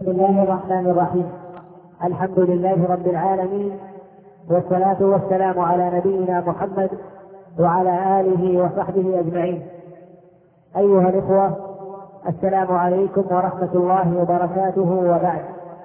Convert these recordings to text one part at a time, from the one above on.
بسم الله الرحمن الرحيم. الحمد لله رب العالمين، والصلاة والسلام على نبينا محمد وعلى آله وصحبه أجمعين. أيها الإخوة، السلام عليكم ورحمة الله وبركاته، وبعد.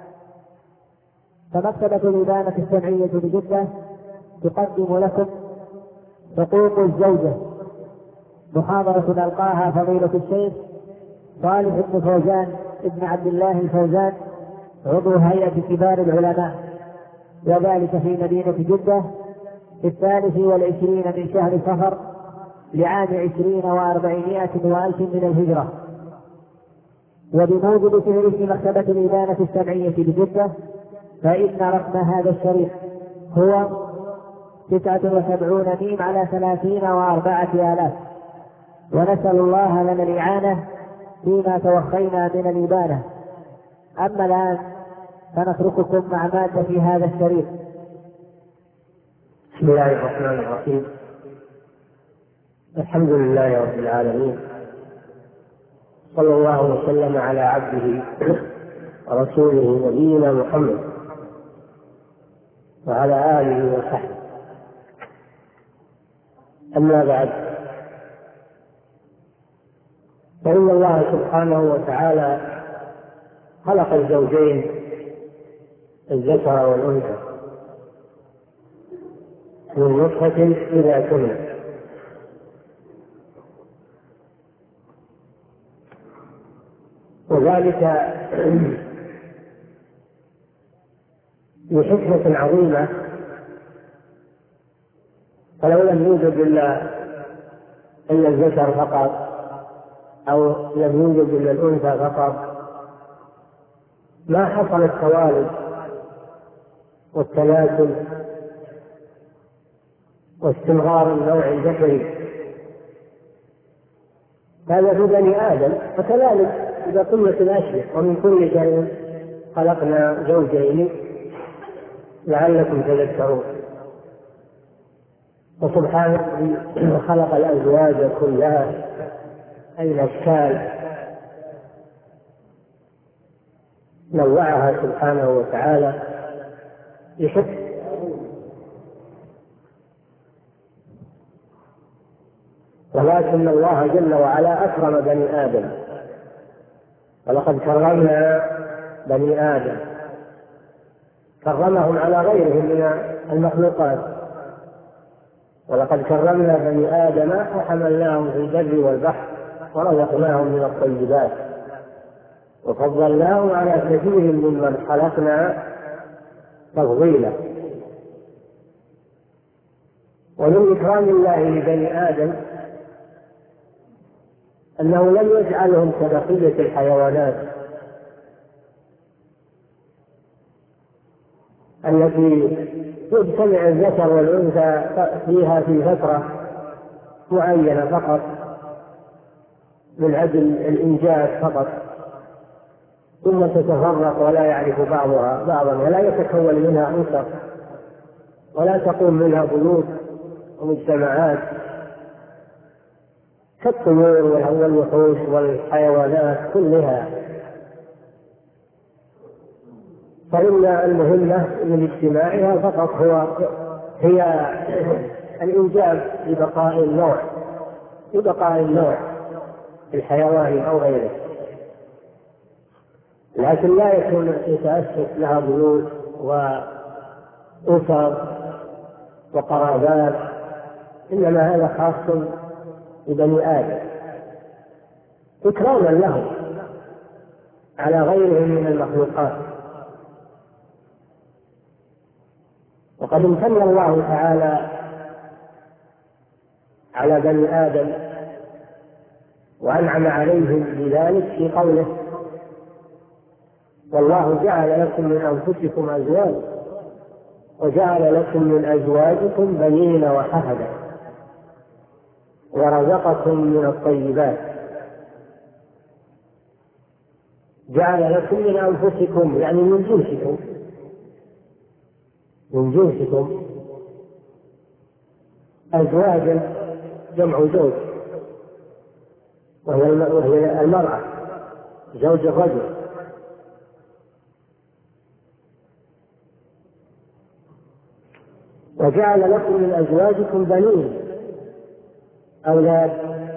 فمكتبة الإبانة السمعية بجدة تقدم لكم حقوق الزوجة، محاضرة ألقاها فضيلة الشيخ صالح بن فوزان ابن عبد الله الفوزان، عضو هيئة كبار العلماء، وذلك في مدينة جدة في 23 من شهر صفر لعام 20 و400 من الهجرة. وبموجب فهرس مكتبة الإبانة السمعية بجدة، فإن رقم هذا الشريط هو 79 ميم على 30 و4,000. ونسأل الله لنا الإعانة فيما توخينا من الإبانة. أما الآن فنترككم مع مادة في هذا الشريط. بسم الله الرحمن الرحيم. الحمد لله رب العالمين، صلى الله وسلم على عبده ورسوله نبينا محمد وعلى آله وصحبه. أما بعد، فإن الله سبحانه وتعالى خلق الزوجين الذكر والأنثى من نطفة إذا كمل، وذلك لحكمة عظيمة. فلو لم يوجد إلا الذكر فقط، أو لم يوجد إلا الأنثى فقط، ما حصل التوالد والتناسل واستمرار النوع الذكري. هذا في بني آدم، وكذلك إذا قلت الأشياء ومن كل شيء خلقنا زوجين لعلكم تذكرون. وسبحانه خلق الأزواج كلها أي الأشكال، نوعها سبحانه وتعالى لحكمة. ولكن الله جل وعلا أكرم بني آدم، ولقد كرمنا بني آدم، كرمهم على غيرهم من المخلوقات. ولقد كرمنا بني آدم وحملناهم في البر والبحر ورزقناهم من الطيبات وفضلناهم على كثير ممن خلقنا تفضيلا. ومن إكرام الله لبني آدم أنه لم يجعلهم كبقية الحيوانات التي تجتمع الذكر والأنثى فيها في فترة معينة فقط من أجل الإنجاز فقط، ثم تتفرق ولا يعرف بعضها بعضا، ولا يتكون منها أسر، ولا تقوم منها بيوت ومجتمعات كالطيور والوحوش والحيوانات كلها. فإن المهمة من اجتماعها فقط هي الإنجاب لبقاء النوع الحيواني أو غيره، لكن لا يكون يتأسس لها بيوت وأسر وقرابات، إنما هذا خاص ببني آدم إكراما لهم على غيرهم من المخلوقات. وقد امتن الله تعالى على بني آدم وأنعم عليهم بذلك في قوله: والله جعل لكم من أنفسكم أزواجا وجعل لكم من أزواجكم بنين وحفدا ورزقكم من الطيبات. جعل لكم من أنفسكم يعني من جنسكم أزواجا، جمع زوج، وهي المرأة زوج الرجل. وجعل لكم من أزواجكم بنين أولاد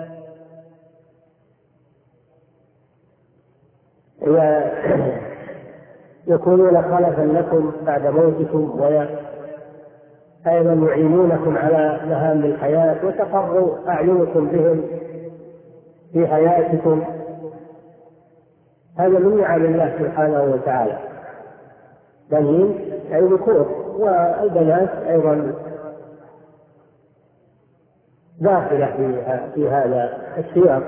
يكونون خلفا لكم بعد موتكم، وأيضا يعينونكم على مهام الحياة وتقر أعينكم بهم في حياتكم. هذا من نعم الله سبحانه وتعالى. بنين أي ذكور، والبنات أيضا داخلة في هذا السياق،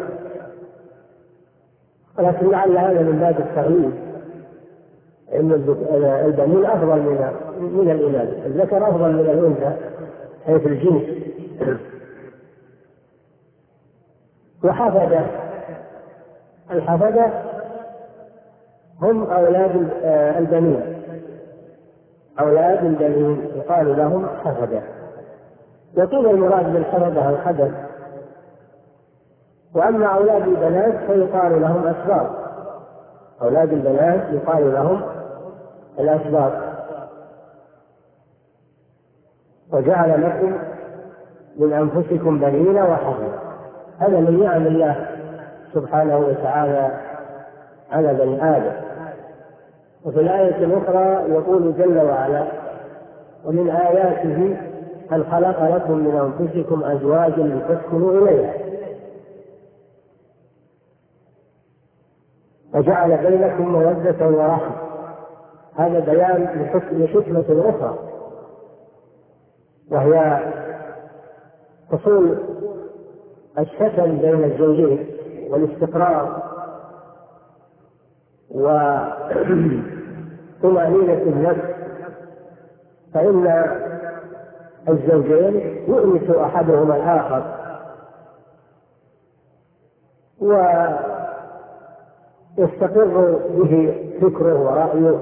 ولكن لعل هذا من باب التغليب، إن البنين أفضل من الإناث، الذكر أفضل من الأنثى حيث الجنس. وحفدة، الحفدة هم أولاد البنين، أولاد البنين يقال لهم حفدة. يكون المراد بالحفدة الحدث، وأما أولاد البنات فيقال لهم أسباط. أولاد البنات يقال لهم الأسباط. وجعل لكم من أنفسكم بنين وحفدة، هذا من نعم الله سبحانه وتعالى على بني آدم. وفي الآية الأخرى يقول جل وعلا: ومن آياته أن خلق لكم من أنفسكم أزواجا لتسكنوا إليها وجعل بينكم مودة ورحمة. هذا بيان لحكمة أخرى، وهي حصول السكن بين الزوجين والاستقرار وطمأنينة النفس. فإن الزوجين يؤنس أحدهما الآخر ويستقر به فكره ورأيه،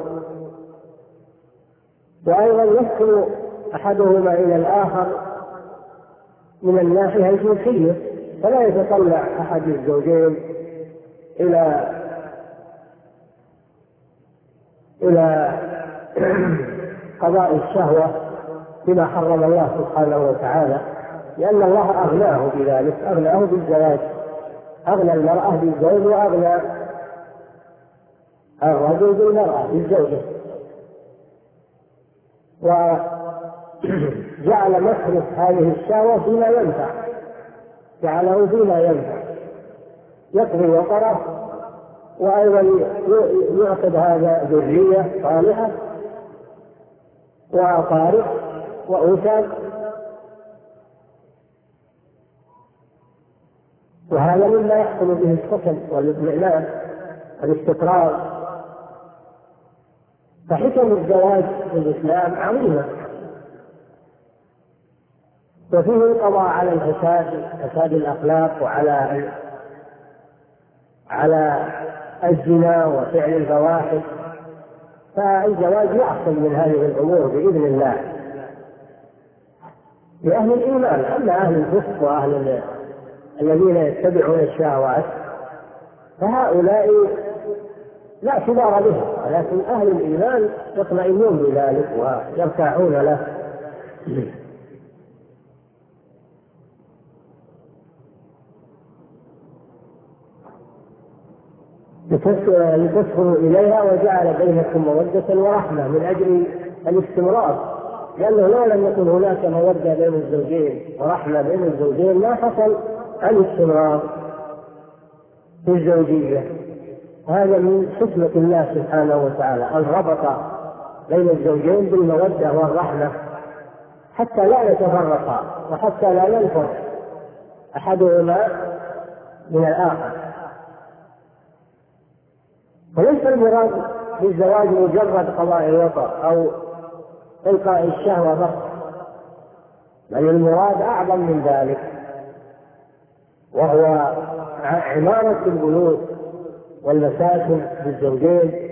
وأيضا يسكن أحدهما إلى الآخر من الناحية الجنسية، فلا يتطلع أحد الزوجين إلى قضاء الشهوة بما حرم الله سبحانه وتعالى، لأن الله أغناه بذلك، أغناه بالزواج، أغنى المرأة بالزوج وأغنى الرجل بالمرأة بالزوجة. وجعل مصرف هذه الشهوة فيما ينفع، جعله فيما ينفع يقضي وطره، وأيضا يعقد هذا ذرية صالحة وأقارب وأوتاد. وهذا مما يحصل به السكن والاطمئنان والاستقرار. فحكم الزواج في الإسلام عظيمة، وفيه القضاء على فساد الأخلاق وعلى الزنا وفعل الفواحش. فالزواج يحصل من هذه الأمور بإذن الله لأهل الإيمان. أما أهل الفسق وأهل الذين يتبعون الشهوات فهؤلاء لا اعتبار بهم، ولكن أهل الإيمان يطمئنون بذلك ويرتاحون له. لتسكنوا إليها وجعل بينكم مودة ورحمة من أجل الاستمرار، لأنه لو لم يكن هناك مودة بين الزوجين ورحمة بين الزوجين ما حصل الاستمرار في الزوجية. هذا من حكمة الله سبحانه وتعالى أن ربط بين الزوجين بالمودة والرحمة حتى لا يتفرقا وحتى لا ينفر أحدهما من الآخر. وليس المراد بالزواج مجرد قضاء الوطر أو إلقاء الشهوة فقط، بل المراد أعظم من ذلك، وهو عمارة البيوت والمساكن للزوجين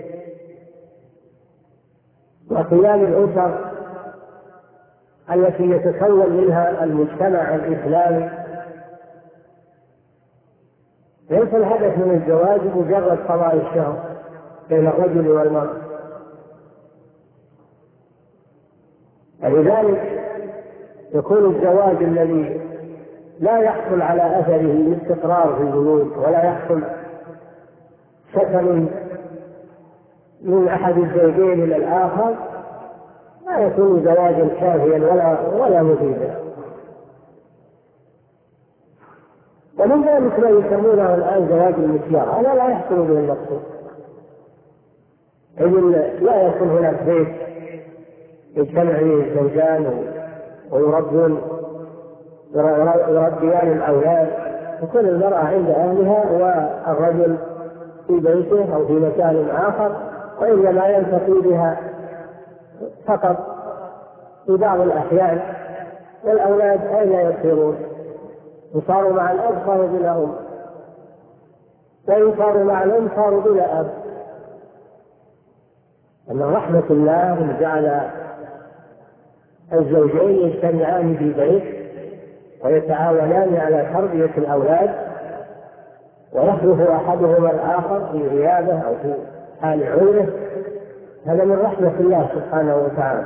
وقيام الأسر التي يتكون منها المجتمع الإسلامي. ليس الهدف من الزواج مجرد قضاء الشهوة بين الرجل والمرأة. ولذلك يكون الزواج الذي لا يحصل على أثره الاستقرار في البيوت ولا يحصل سكن من أحد الزوجين إلى الآخر لا يكون زواجا كافيا ولا مفيدا. ومن ذلك ما يسمونه الآن زواج المسيار، هذا لا يحصل به المقصود، إذن لا يكون هناك بيت يجتمع فيه الزوجان ويربيان الأولاد، تكون المرأة عند أهلها والرجل في بيته أو في مكان آخر، وإنما يلتقي بها فقط في بعض الأحيان. والأولاد أين يصيرون؟ يصاروا مع الأب صاروا بلا أم، وإن صاروا مع الأم صاروا بلا أب. أن رحمة الله من جعل الزوجين يجتمعان في بيت ويتعاونان على تربية الأولاد، ويحدث أحدهما الآخر في غيابه أو في حال عوره، هذا من رحمة الله سبحانه وتعالى.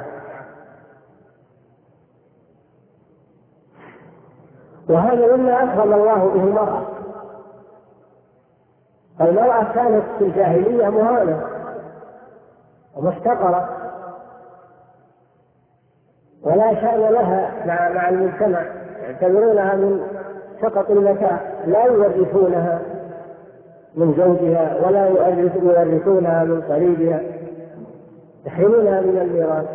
وهذا مما أكرم الله به المرأة. المرأة كانت في الجاهلية مهانة ومحتقرة ولا شأن لها مع المجتمع، يعتبرونها من سقط المتاع، لا يورثونها من زوجها ولا يورثونها من قريبها، يحرمونها من الميراث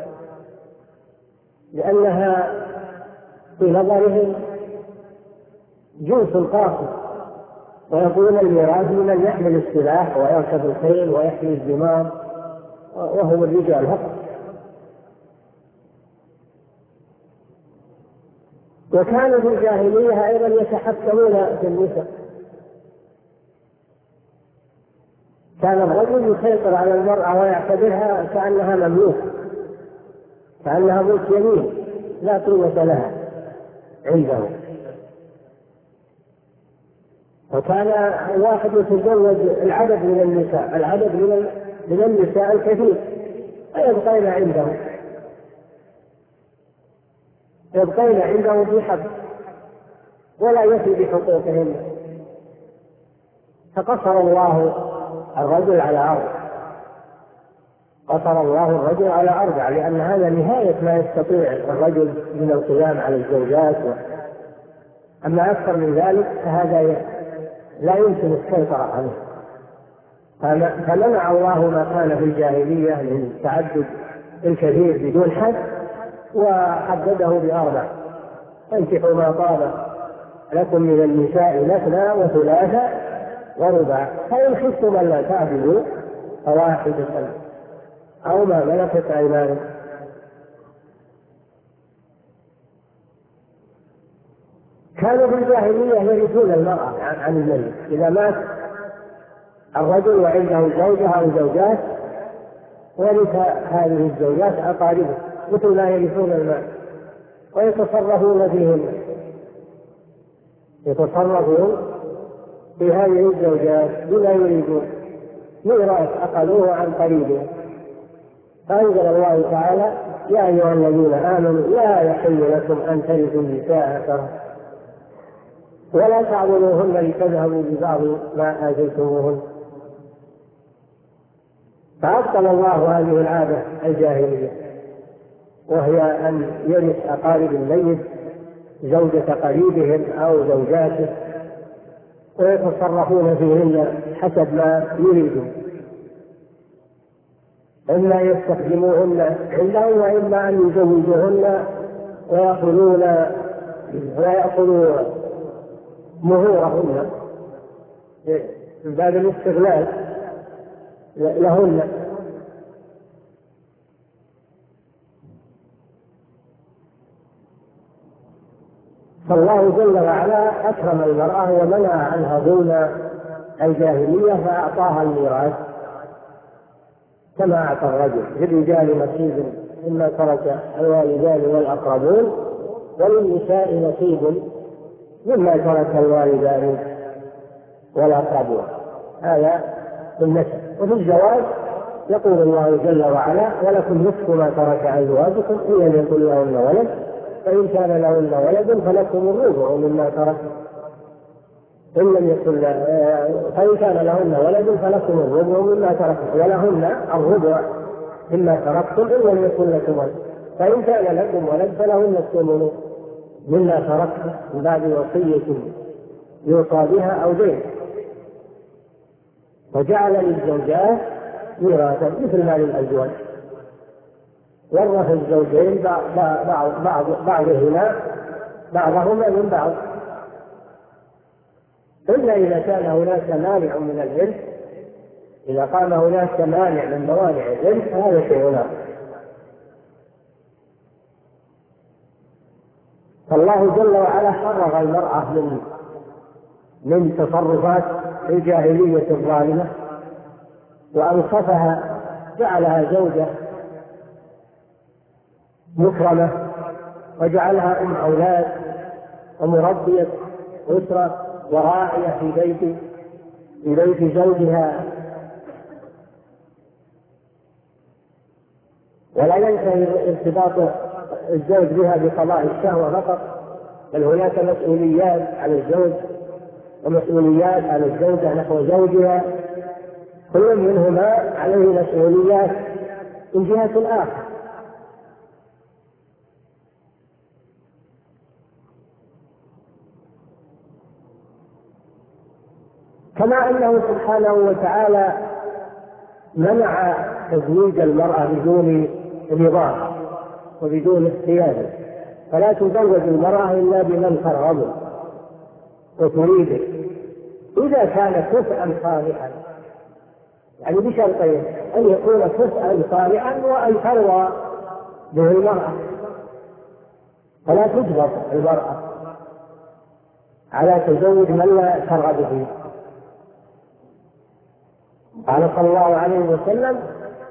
لأنها في نظرهم جنس قاصر، ويقولون الميراث لمن يحمل السلاح ويركب الخيل ويحمي الزمام وهم الرجال فقط. وكانوا في الجاهلية أيضا يتحكمون في النساء، كان الرجل يسيطر على المرأة ويعتبرها كأنها مملوك، كأنها ملك يمين لا قيمة لها عنده. وكان الواحد يتزوج العدد من النساء، العدد من النساء الكثير، فيبقين عنده في حق ولا يفي بحقوقهن. فقصر الله الرجل على أربع، لأن هذا نهاية ما يستطيع الرجل من القيام على الزوجات. أما أكثر من ذلك فهذا لا يمكن السيطرة عليه. فمنع الله ما كان في الجاهلية من تعدد الكثير بدون حد، وحدده ب4: فانكحوا ما طاب لكم من النساء مثنى وثلاث ورباع، فإن خفتم ألا تعدلوا فواحدة أو ما ملكت أيمانكم. كانوا في الجاهلية يرثون المرأة عن الميت، إذا مات الرجل وعنده زوجة أو زوجات ورث هذه الزوجات أقاربه مثل ما يرثون المال، ويتصرفون فيهن، يتصرفون في هذه الزوجات بما يريدون، ميراث أقلوه عن قريبه. فأنزل الله تعالى: يا أيها الذين آمنوا لا يحل لكم أن ترثوا النساء كرها ولا تعضلوهن لتذهبوا ببعض ما آتيتموهن. فأبطل الله هذه العادة الجاهلية، وهي أن يرث أقارب الميت زوجة قريبهم أو زوجاته ويتصرفون فيهن حسب ما يريدون، إما يستخدموهن عندهم وإما أن يزوجوهن ويأخذوا مهورهن من باب الاستغلال لهن. فالله جل وعلا أكرم المرأة ومنع عنها ظلم الجاهلية، فأعطاها الميراث كما أعطى الرجل. للرجال نصيب مما ترك الوالدان والأقربون، وللنساء نصيب مما ترك الوالدان والأقربون. هذا في النسب. وفي الزواج يقول الله جل وعلا: ولكم نصف ما ترك أزواجكم إن لم يكن لهن ولد فإن كان لهن ولد فلكم الربع مما تركتم إن لم يكن فإن كان لهن ولد فلكم الربع مما تركتم ولهن الربع مما تركتم إن لم يكن لكم ولد فإن كان لكم ولد فلهن الثمن مما تركتم من بعد وصية يوصى بها أو دين. وجعل للزوجات ميراثا مثل ما للأزواج، ورث الزوجين بعضهما من بعض، إلا إذا كان هناك مانع من الإرث. إذا قام هناك مانع من موانع الإرث فهذا شيء آخر. فالله جل وعلا حرر المرأة من تصرفات الجاهلية الظالمة وأنصفها، جعلها زوجة مكرمة وجعلها أم أولاد ومربية أسرة وراعية في بيت زوجها. ولا ينتهي ارتباط الزوج بها بقضاء الشهوة فقط، بل هناك مسؤوليات على الزوج ومسؤوليات على الزوجة نحو زوجها، كل منهما عليه مسؤوليات من جهة الآخر. كما أنه سبحانه وتعالى منع تزويج المرأة بدون رضا وبدون اختيار، فلا تزوج المرأة إلا بمن ترغب وتريده، إذا كان كفءا صالحا، يعني بشرطين: أن يكون كفءا صالحا وأن ترضى به المرأة، فلا تجبر المرأة على تزوج من لا ترغب فيه. قال صلى الله عليه وسلم: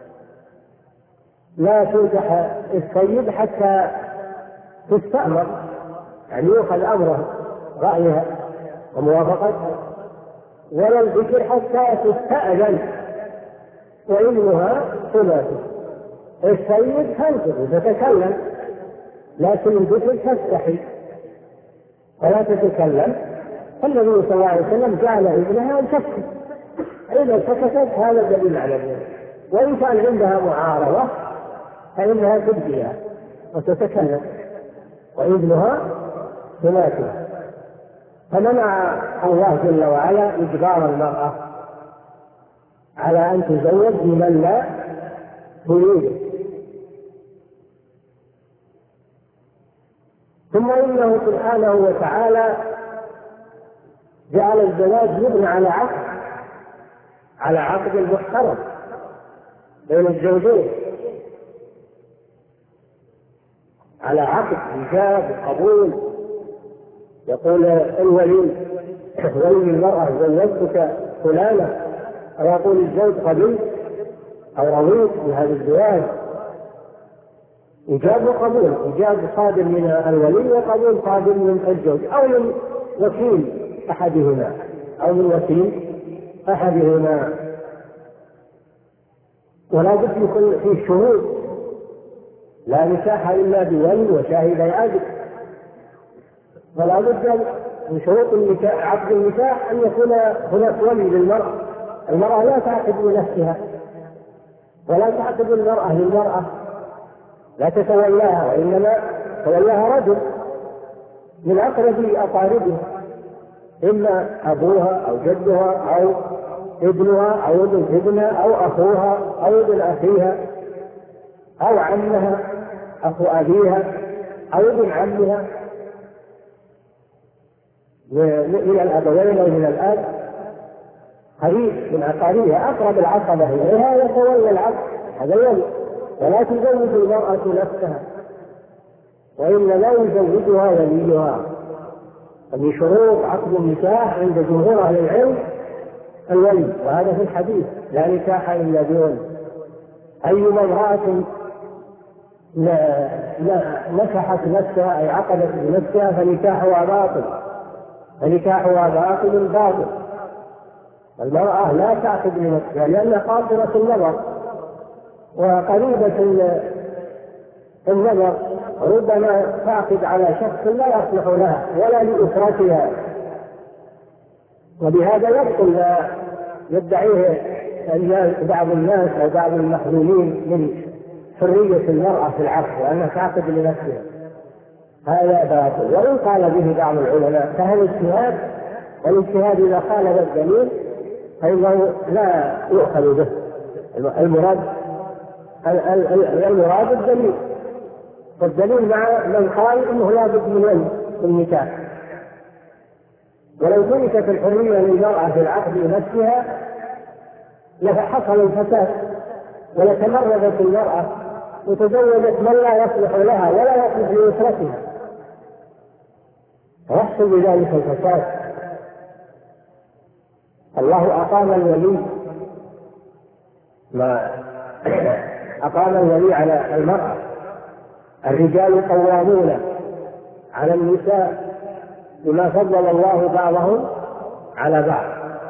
لا تنكح السيد حتى تستأمر، يعني يؤخذ أمره رأيها وموافقتها، ولا البكر حتى تستأذن وإذنها ثلاثة. السيد تنطق تتكلم، لكن البكر تستحي ولا تتكلم. فالنبي صلى الله عليه وسلم جعل ابنها أن تسكت، إذا سكتت هذا دليل على ذلك. وإن كان عندها معارضة فإنها تبديها وتتكلم، وإذنها ثلاثة. فمنع الله جل وعلا إجبار المرأة على أن تزوج بمن لا تريده. ثم إنه سبحانه وتعالى جعل الزواج يبنى على عقد محترم بين الزوجين، على عقد إيجاب وقبول. يقول الولي المرأة: زوجتك فلانة، أو يقول الزوج: قبلت أو رضيت بهذا الزواج. إيجاب وقبول، إيجاب صادر من الولي وقبول صادر من الزوج أو من وكيل أحدهما ولا بد يكون فيه شروط: لا نكاح إلا بولي وشاهد عدل. فلا بد من شروط عقد النكاح أن يكون هناك ولي للمرأة. المرأة لا تعقد لنفسها ولا تعقد المرأة للمرأة، لا تتولاها، وإنما تولاها رجل من أقرب أقاربها، إما أبوها أو جدها أو ابنها أو ابن ابنها أو أخوها أو ابن أخيها أو عمها أخو أبيها أو ابن عمها من الأبوين أو من الأب، قريب من أقاربها أقرب العصبة إليها يتولى العقد، هذا ولي. ولا تزوج المرأة نفسها، وإنما يزوجها وليها. ومن شروط عقد النكاح عند جمهور أهل العلم الولي، وهذا في الحديث: لا نكاح إلا بولي. أيما امرأة نكحت نفسها أي عقدت بنفسها فنكاحها باطل. المرأة لا تعقد لنفسها لأنها قاصرة النظر وقريبة النظر ربما تعقد على شخص لا يصلح لها ولا لأسرتها، وبهذا يبطل ما يدعيه بعض الناس أو بعض المحلولين من حرية المرأة في العقد وأنها تعقد لنفسها. هذا باطل، وإن قال به بعض العلماء فهذا اجتهاد، والاجتهاد إذا خالف الدليل فإنه لا يؤخذ به. المراد الدليل، والدليل مع من قال إنه لا بد من النكاح. ولو تركت الحرية للمرأة في العقد لنفسها لحصل الفساد، ولتمردت المرأة وتزوجت من لا يصلح لها ولا يصلح لأسرتها، ويحصل بذلك الفساد. الله أقام الولي، ما أقام الولي على المرأة. الرجال قوامون على النساء بما فضل الله بعضهم على بعض.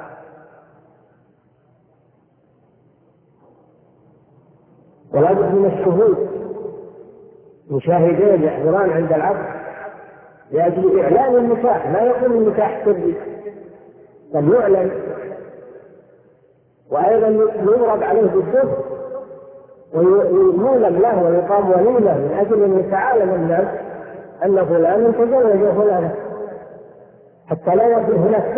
ولا بد من الشهود، مشاهدين يحضران عند العقد لأجل إعلان النكاح، ما يكون النكاح سري بل يعلن، وأيضا يضرب عليه بالدف ويولم له ويقام وليمة من أجل أن يتعالم الناس أن فلان تزوج فلانا، حتى لا يكون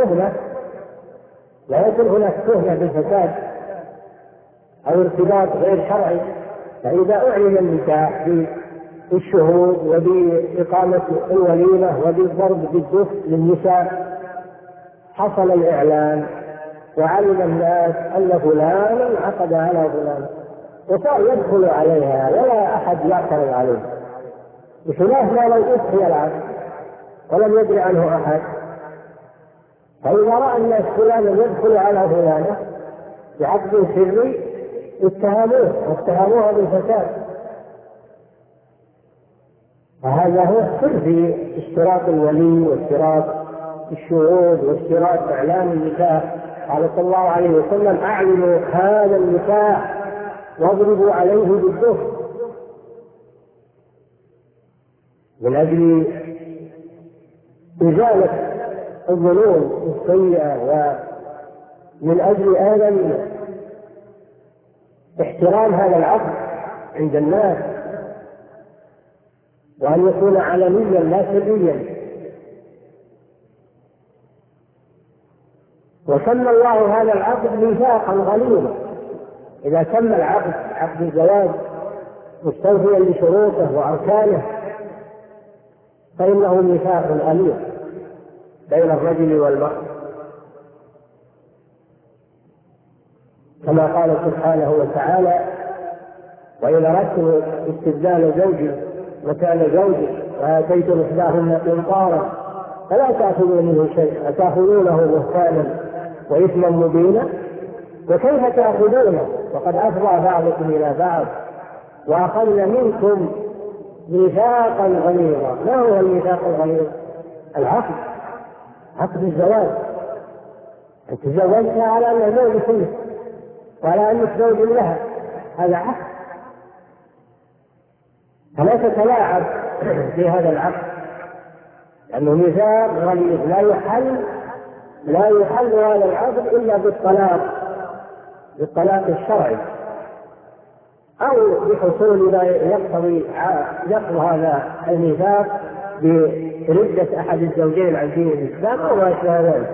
هناك تهمة بالفساد أو ارتباط غير شرعي. فإذا أعلن النكاح بالشهود وبإقامة الوليمة وبالضرب بالدف للنساء حصل الإعلان وعلم الناس أن فلانا عقد على فلان، وصار يدخل عليها ولا أحد يعترض عليه، بخلاف ما لو أخفي العقد ولم يدري عنه أحد. فإذا رأى الناس فلانا يدخل على فلانة بعقد سري اتهموها بالفساد. فهذا هو السر في اشتراط الولي واشتراط الشهود واشتراط إعلان النكاح. قال صلى الله عليه وسلم: أعلنوا هذا النكاح واضربوا عليه بالدف، من أجل إزالة الظنون السيئة، ومن أجل أيضا احترام هذا العقد عند الناس، وأن يكون علنيا لا سريا. وسمى الله هذا العقد ميثاقا غليظا. إذا تم العقد، عقد الزواج، مستوفيا لشروطه وأركانه، فإنه ميثاق غليظ بين الرجل والمرأة، كما قال سبحانه وتعالى: وإن أردتم استبدال زوج مكان زوج وآتيتم إحداهن قنطارا فلا تأخذوا منه شيئا أتأخذونه بهتانا وإثما مبينا وكيف تأخذونه وقد أفضى بعضكم إلى بعض وأخذنا منكم ميثاقا غليظا. ما هو الميثاق الغليظ؟ العقد، عقد الزواج. أنت تزوجتها على أنها زوج كله وعلى أنك زوج لها، هذا عقد، فلا تتلاعب في هذا العقد، لأنه ميثاق غليظ لا يحل هذا العقد إلا بالطلاق الشرعي، أو بحصول ما يقتضي نقض هذا الميثاق بردة أحد الزوجين عن دين الإسلام أو ما أشبه ذلك.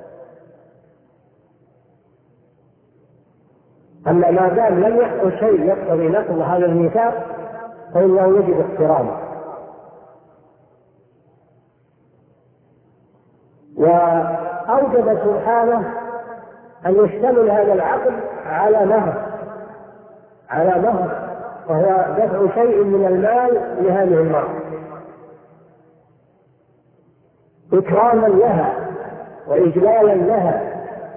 أما ما دام لم يحصل شيء يقتضي نقض هذا الميثاق فإنه يجب احترامه. وأوجب سبحانه أن يشتمل هذا العقد على مهر، وهو دفع شيء من المال لهذه المرأة إكراما لها وإجلالا لها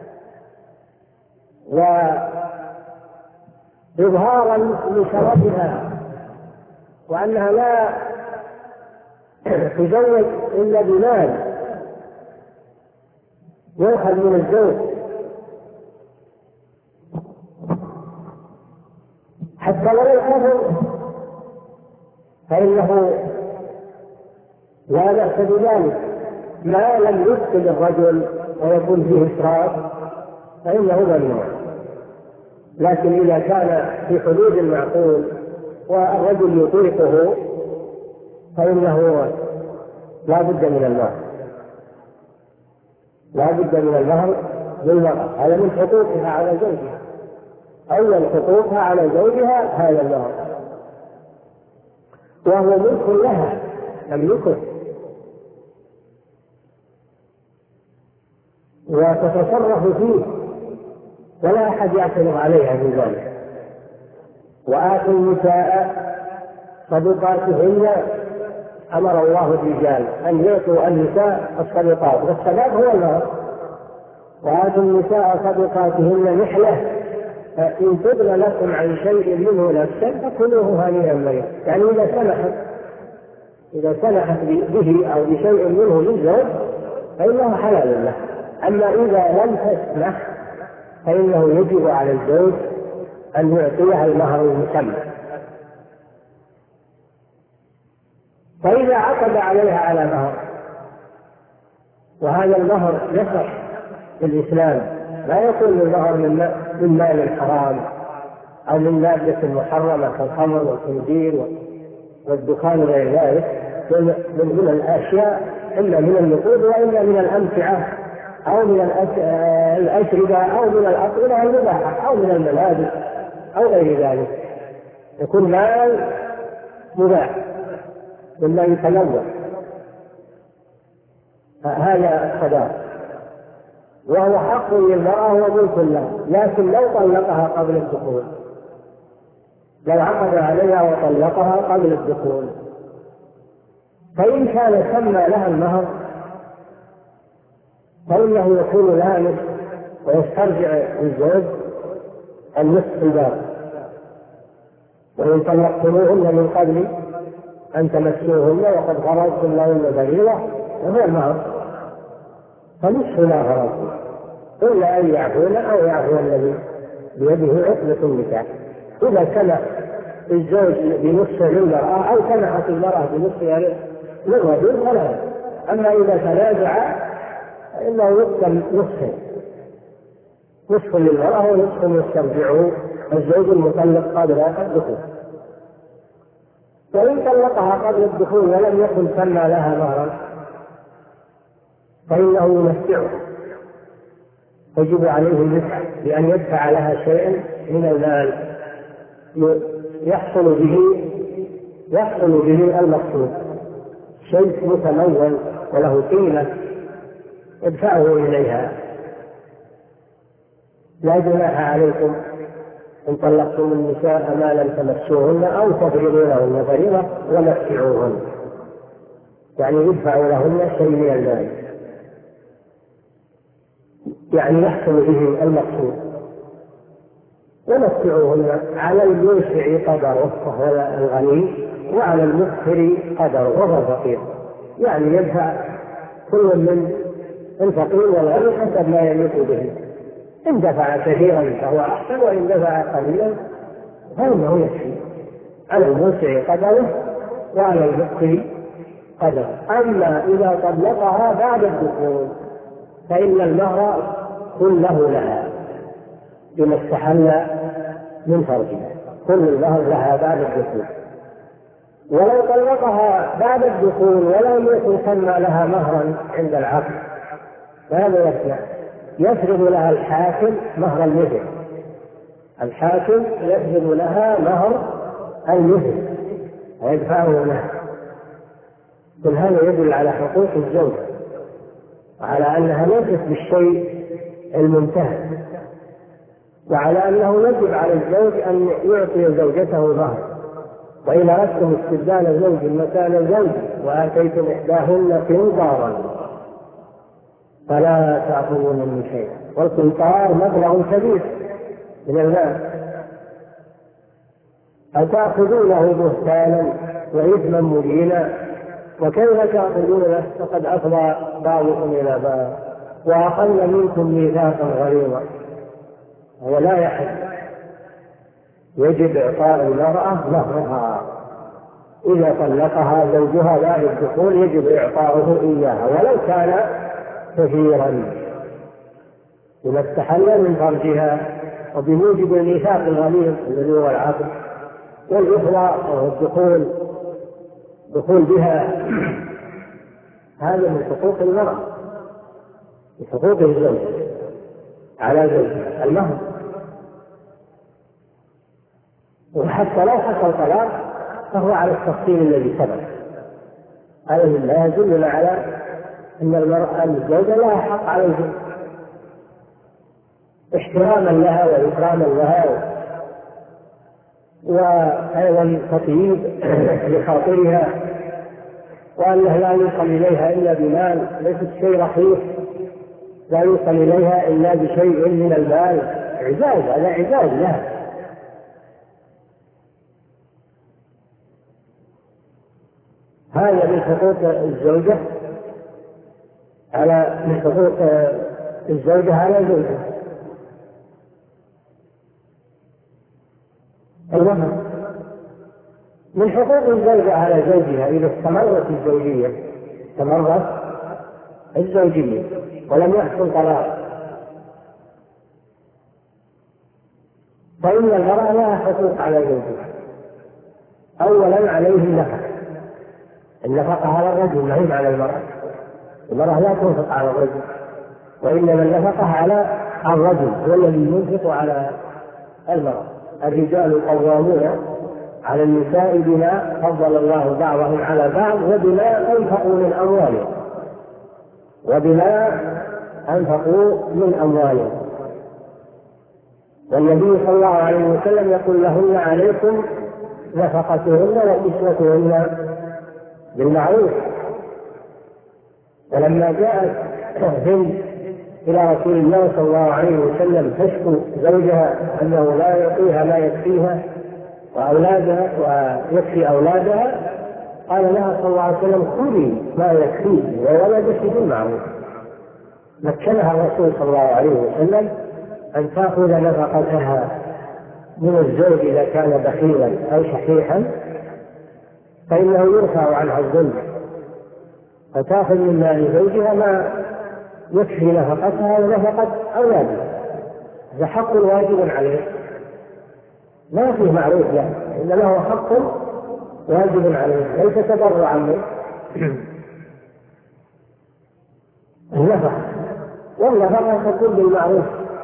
وإظهارا لشرفها، وأنها لا تزوج إلا بمال يؤخذ من الزوج، حتى لو الكفر فإنه لا بأس بذلك ما لم يفسد الرجل ويكون فيه إسراف فإنه ممنوع. لكن إذا كان في حدود المعقول والرجل يطيقه فإنه لا بد من المهر، لا بد من المهر للمرأة. هذا من حقوقها على زوجها، أول حقوقها على زوجها هذا المهر، وهو ملك لها تملكه وتتصرف فيه ولا أحد يعترض عليها في ذلك. وآتوا النساء صدقاتهن، أمر الله الرجال أن يعطوا النساء الصدقات، والصداق هو المهر. وآتوا النساء صدقاتهن نحلة فإن تبن لكم عن شيء منه نفسا فكلوه هنيئا مريئا. يعني إذا سمحت به أو بشيء منه للزوج فإنه حلال له. أما إذا لم تسمح فإنه يجب على الزوج أن يعطيها المهر المسمى. فإذا عقد عليها على مهر، وهذا المهر يصح في الإسلام، لا يكون المهر من مال الحرام أو من مادة محرمة كالخمر والخنزير والدخان وغير ذلك، من الأشياء إلا من النقود وإلا من الأمتعة أو من الأشربة أو من الأطعمة المباحة أو من الملابس أو غير ذلك، يكون مال مباح مما يتلوث. هذا الصداق وهو حق للمرأة وملك لها. لكن لو طلقها قبل الدخول، لو عقد عليها وطلقها قبل الدخول، فإن كان سمى لها المهر فإنه يكون لها نصف، ويسترجع الزوج النصف الباقي. وإن طلقتموهن من قبل أن تمسوهن وقد فرضتم لهن فريضة وهو المهر فنصف ما فرضتم، إلا أن يعفون أو يعفو الذي بيده عقدة النكاح. إذا سمح الزوج بنصف للمرأة أو سمحت المرأة بنصف للرجل فلا. أما إذا تنازع فإنه يقسم نصفين، نصف للمرأة ونصف يسترجعه الزوج المطلق قبل الدخول. وإن طلقها قبل الدخول ولم يكن سمى لها مهرا فإنه يمتعها، يجب عليه المتعة بأن يدفع لها شيئا من المال يحصل به المقصود، شيء متمول وله قيمة ادفعه إليها. لا جناح عليكم إن طلقتم النساء ما لم تمسوهن أو تفرضوا لهن فريضة ومتعوهن، يعني يدفعوا لهن شيء من المال، يعني يحصل به المقصود. ومتعوهن على الموسع قدره وهو الغني، وعلى المقتر قدره وهو الفقير، يعني يدفع كل من الفقير والغني حسب ما يملك به. إن دفع كثيرا فهو أحسن، وإن دفع قليلا فإنه يكفي. على الموسع قدره وعلى المقتر قدره. أما إذا طلقها بعد الدخول فإن المهر كله لها بما استحل من فرجها، كل المهر لها بعد الدخول. ولو طلقها بعد الدخول ولم يكن سمى لها مهرا عند العقد فهذا يصنع، يفرض لها الحاكم مهر المثل. الحاكم يفرض لها مهر المثل ويدفعه لها. كل هذا يدل على حقوق الزوج وعلى أنها ليست بالشيء المنتهى، وعلى أنه يجب على الزوج أن يعطي زوجته مهر. وإن أردتم استبدال زوج مكان زوج وآتيتم إحداهن قنطارا فلا تأخذوا منه شيئا، والقنطار مبلغ كبير من المال، أتأخذونه بهتانا وإثما مبينا وكيف تأخذونه فقد أفضى بعضكم إلى بعض وأخذ منكم ميثاقا غليظا. ولا يحل، يجب إعطاء المرأة مهرها إذا طلقها زوجها بعد الدخول يجب إعطاؤه إياها ولو كان كثيرا بما استحل من فرجها وبموجب الميثاق الغليظ الذي هو العقد والإخوة والدخول بها. هذا من حقوق المرأة، من حقوق الزوج على زوجها المهر. وحتى لو حصل طلاق فهو على التفصيل الذي سبق. هذا لا يدلنا على أن المرأة الزوجة لها حق على الزوج احتراما لها وإكراما لها، وأيضا تطيب لخاطرها، وأنه لا يوصل إليها إلا بمال، ليست شيء رخيص، لا يوصل إليها إلا بشيء من المال، عزاز، هذا عزاز لها. هذا من حقوق الزوجة من حقوق الزوجة على زوجها. المهر من حقوق الزوجة على زوجها إذا استمرت الزوجية ولم يحصل طلاق، فإن المرأة لها حقوق على زوجها. أولا عليه النفقة على الرجل، لا هي على المرأة. المرأة لا تنفق على الرجل، وإنما النفقة على الرجل هو الذي ينفق على المرأة. الرجال قوامون على النساء بما فضل الله بعضهم على بعض وبما أنفقوا من أموالهم. والنبي صلى الله عليه وسلم يقول لهن عليكم نفقتهن وكسوتهن بالمعروف. ولما جاءت هند إلى رسول الله صلى الله عليه وسلم تشكو زوجها أنه لا يعطيها ما يكفيها وأولادها ويكفي أولادها، قال لها صلى الله عليه وسلم خذي ما يكفيه وولدك بالمعروف. مكنها الرسول صلى الله عليه وسلم أن تأخذ نفقتها من الزوج إذا كان بخيلا أو شحيحا، فإنه يرفع عنها الظلم، فتأخذ من مال زوجها ما يكفي نفقتها ونفقة أولادها. هذا حق واجب عليه، ما فيه معروف له، إنما هو حق واجب عليه، ليس تبرعا منه. النفقة والنفقة تكون بالمعروف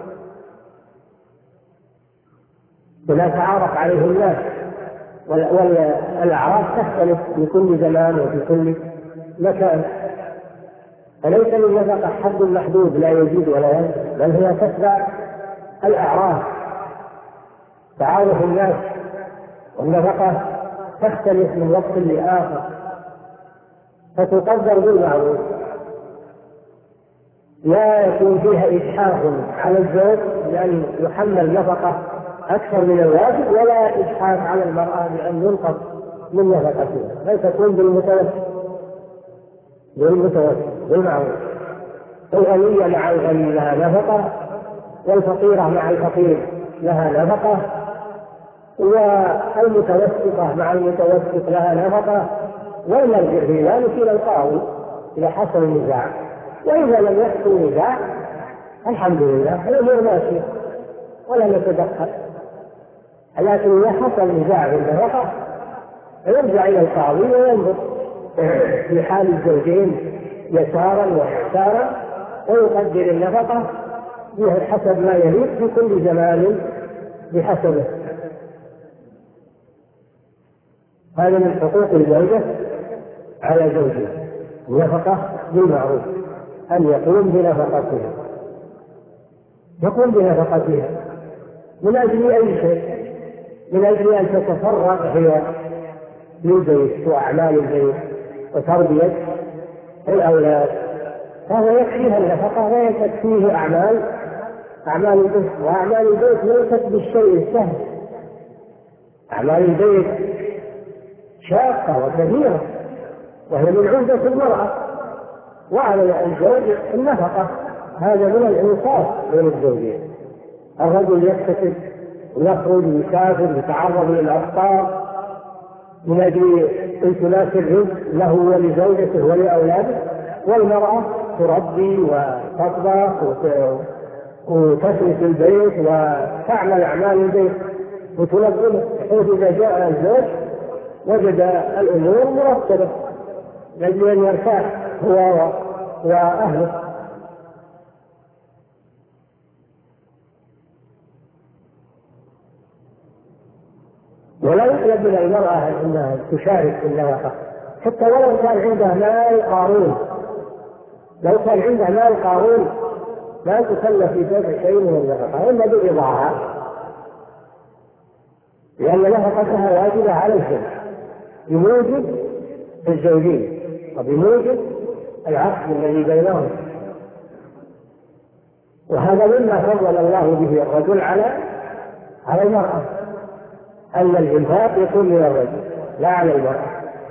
ولا تعارف عليه الناس، والأعراف تختلف في كل زمان وفي كل مكان، فليس للنفقة حد محدود لا يزيد ولا ينقص، بل هي تتبع الأعراف تعارف الناس. والنفقة تختلف من وقت لآخر فتقدر بالمعروف، لا يكون فيها إجحاف على الزوج لأن يحمل نفقة أكثر من الواجب، ولا إجحاف على المرأة بأن ينقص من نفقتها، بل تكون بالمتوسط بالمعروف. الغنية مع الغني لها نفقة، والفقيرة مع الفقير لها نفقة، والمتوسطة مع المتوسط لها نفقة. والمرجع في ذلك إلى القاضي إذا حصل النزاع، وإذا لم يحصل نزاع الحمد لله الأمور ماشية ولا نتدخل. لكن إذا حصل نزاع في النفقة يرجع إلى القاضي وينظر في حال الزوجين يسارا ويسارا ويقدر النفقة بحسب ما يليق في كل زمان بحسبه. هذا من حقوق الزوجة على زوجها، النفقة بالمعروف، أن يقوم بنفقتها من أجل أي شيء، من أجل أن تتفرغ هي للبيت وأعمال البيت وتربية الأولاد، فهو يكفيها النفقة ويكفيه أعمال البيت. وأعمال البيت ليست بالشيء السهل، أعمال البيت شاقة وكثيرة، وهي من عهدة المرأة، وعلى الزوج النفقة. هذا من الإنصاف بين الزوجين. الرجل يكتسب ويخرج ويسافر ويتعرض للأخطار من أجل امتلاك الرزق له ولزوجته ولأولاده، والمرأة تربي وتطبخ وتسلك البيت وتعمل أعمال البيت وتنظمه، بحيث إذا جاء الزوج وجد الأمور مرتبة لأجل أن يرتاح هو وأهله. ولا يطلب من المرأة أنها تشارك في النفقة، حتى ولو كان عندها مال قارون، لو كان عندها مال قارون لا تكلف في دفع شيء من النفقة إلا برضاها، لأن نفقتها واجبة على الزوج بموجب الزوجين وبموجب العقد الذي بينهم. وهذا مما فضل الله به الرجل على المرأة، أن الإنفاق يكون من الرجل لا على المرأة.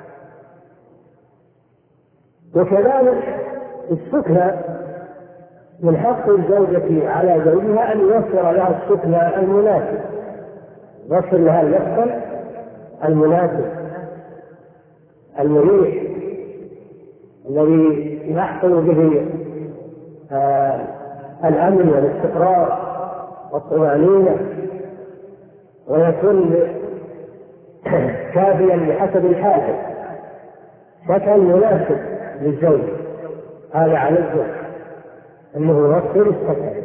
وكذلك السكنى من حق الزوجة على زوجها أن يوفر لها السكنى المناسب، يوفر لها المسكن المناسب المريح الذي يحصل به الأمن والاستقرار والطمأنينة، ويكون كافيا بحسب الحاجة، سكن مناسب للزوج. هذا على الزوج أنه يوفر السكن.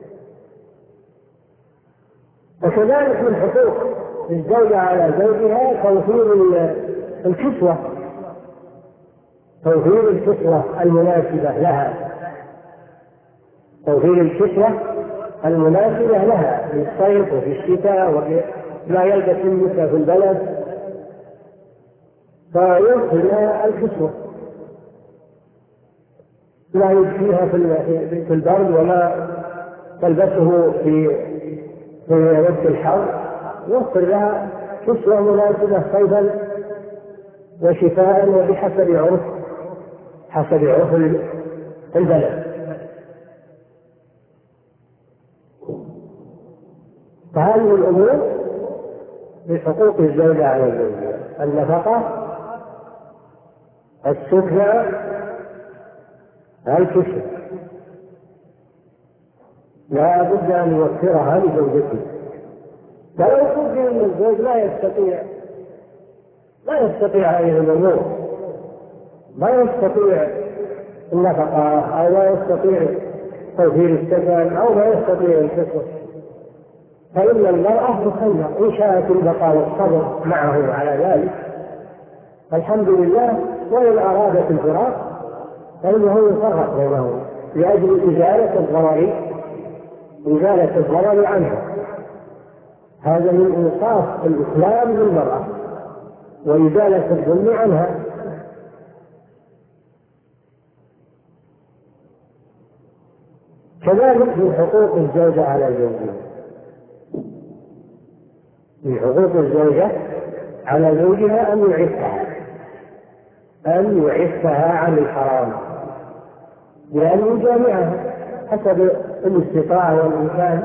وكذلك من حقوق الزوجة على زوجها توفير الكسوة، توفير الكسوة المناسبة لها، توفير الكسوة المناسبة لها في الصيف وفي الشتاء وما يلبس النساء في البلد، فيوفر لها الكسوة لا يكفيها في البرد ولا تلبسه في وقت الحر، يوفر لها كسوة مناسبة صيفا وشتاء وبحسب عرف البلد. فهذه الأمور بحقوق الزوجة على الزوجة: النفقة، السكنى، الكسوة، لا بد أن يوفرها لزوجته. فلو قدر أن الزوج لا يستطيع هذه الأمور، ما يستطيع النفقة أو لا يستطيع توفير السكن أو لا يستطيع الكسوة، فإن المرأة تخير إن شاءت البقاء والصبر معه على ذلك الحمد لله، وإن أرادت الفراق فإنه يفرق بينهم لأجل إزالة الضرر عنها. هذا من إنصاف الإسلام للمرأة وإزالة الظلم عنها. كذلك من حقوق الزوجة على زوجها، من حقوق الزوجة على زوجها أن يعفها عن الحرام، لأن يجامعها حسب الاستطاعة والإمكان،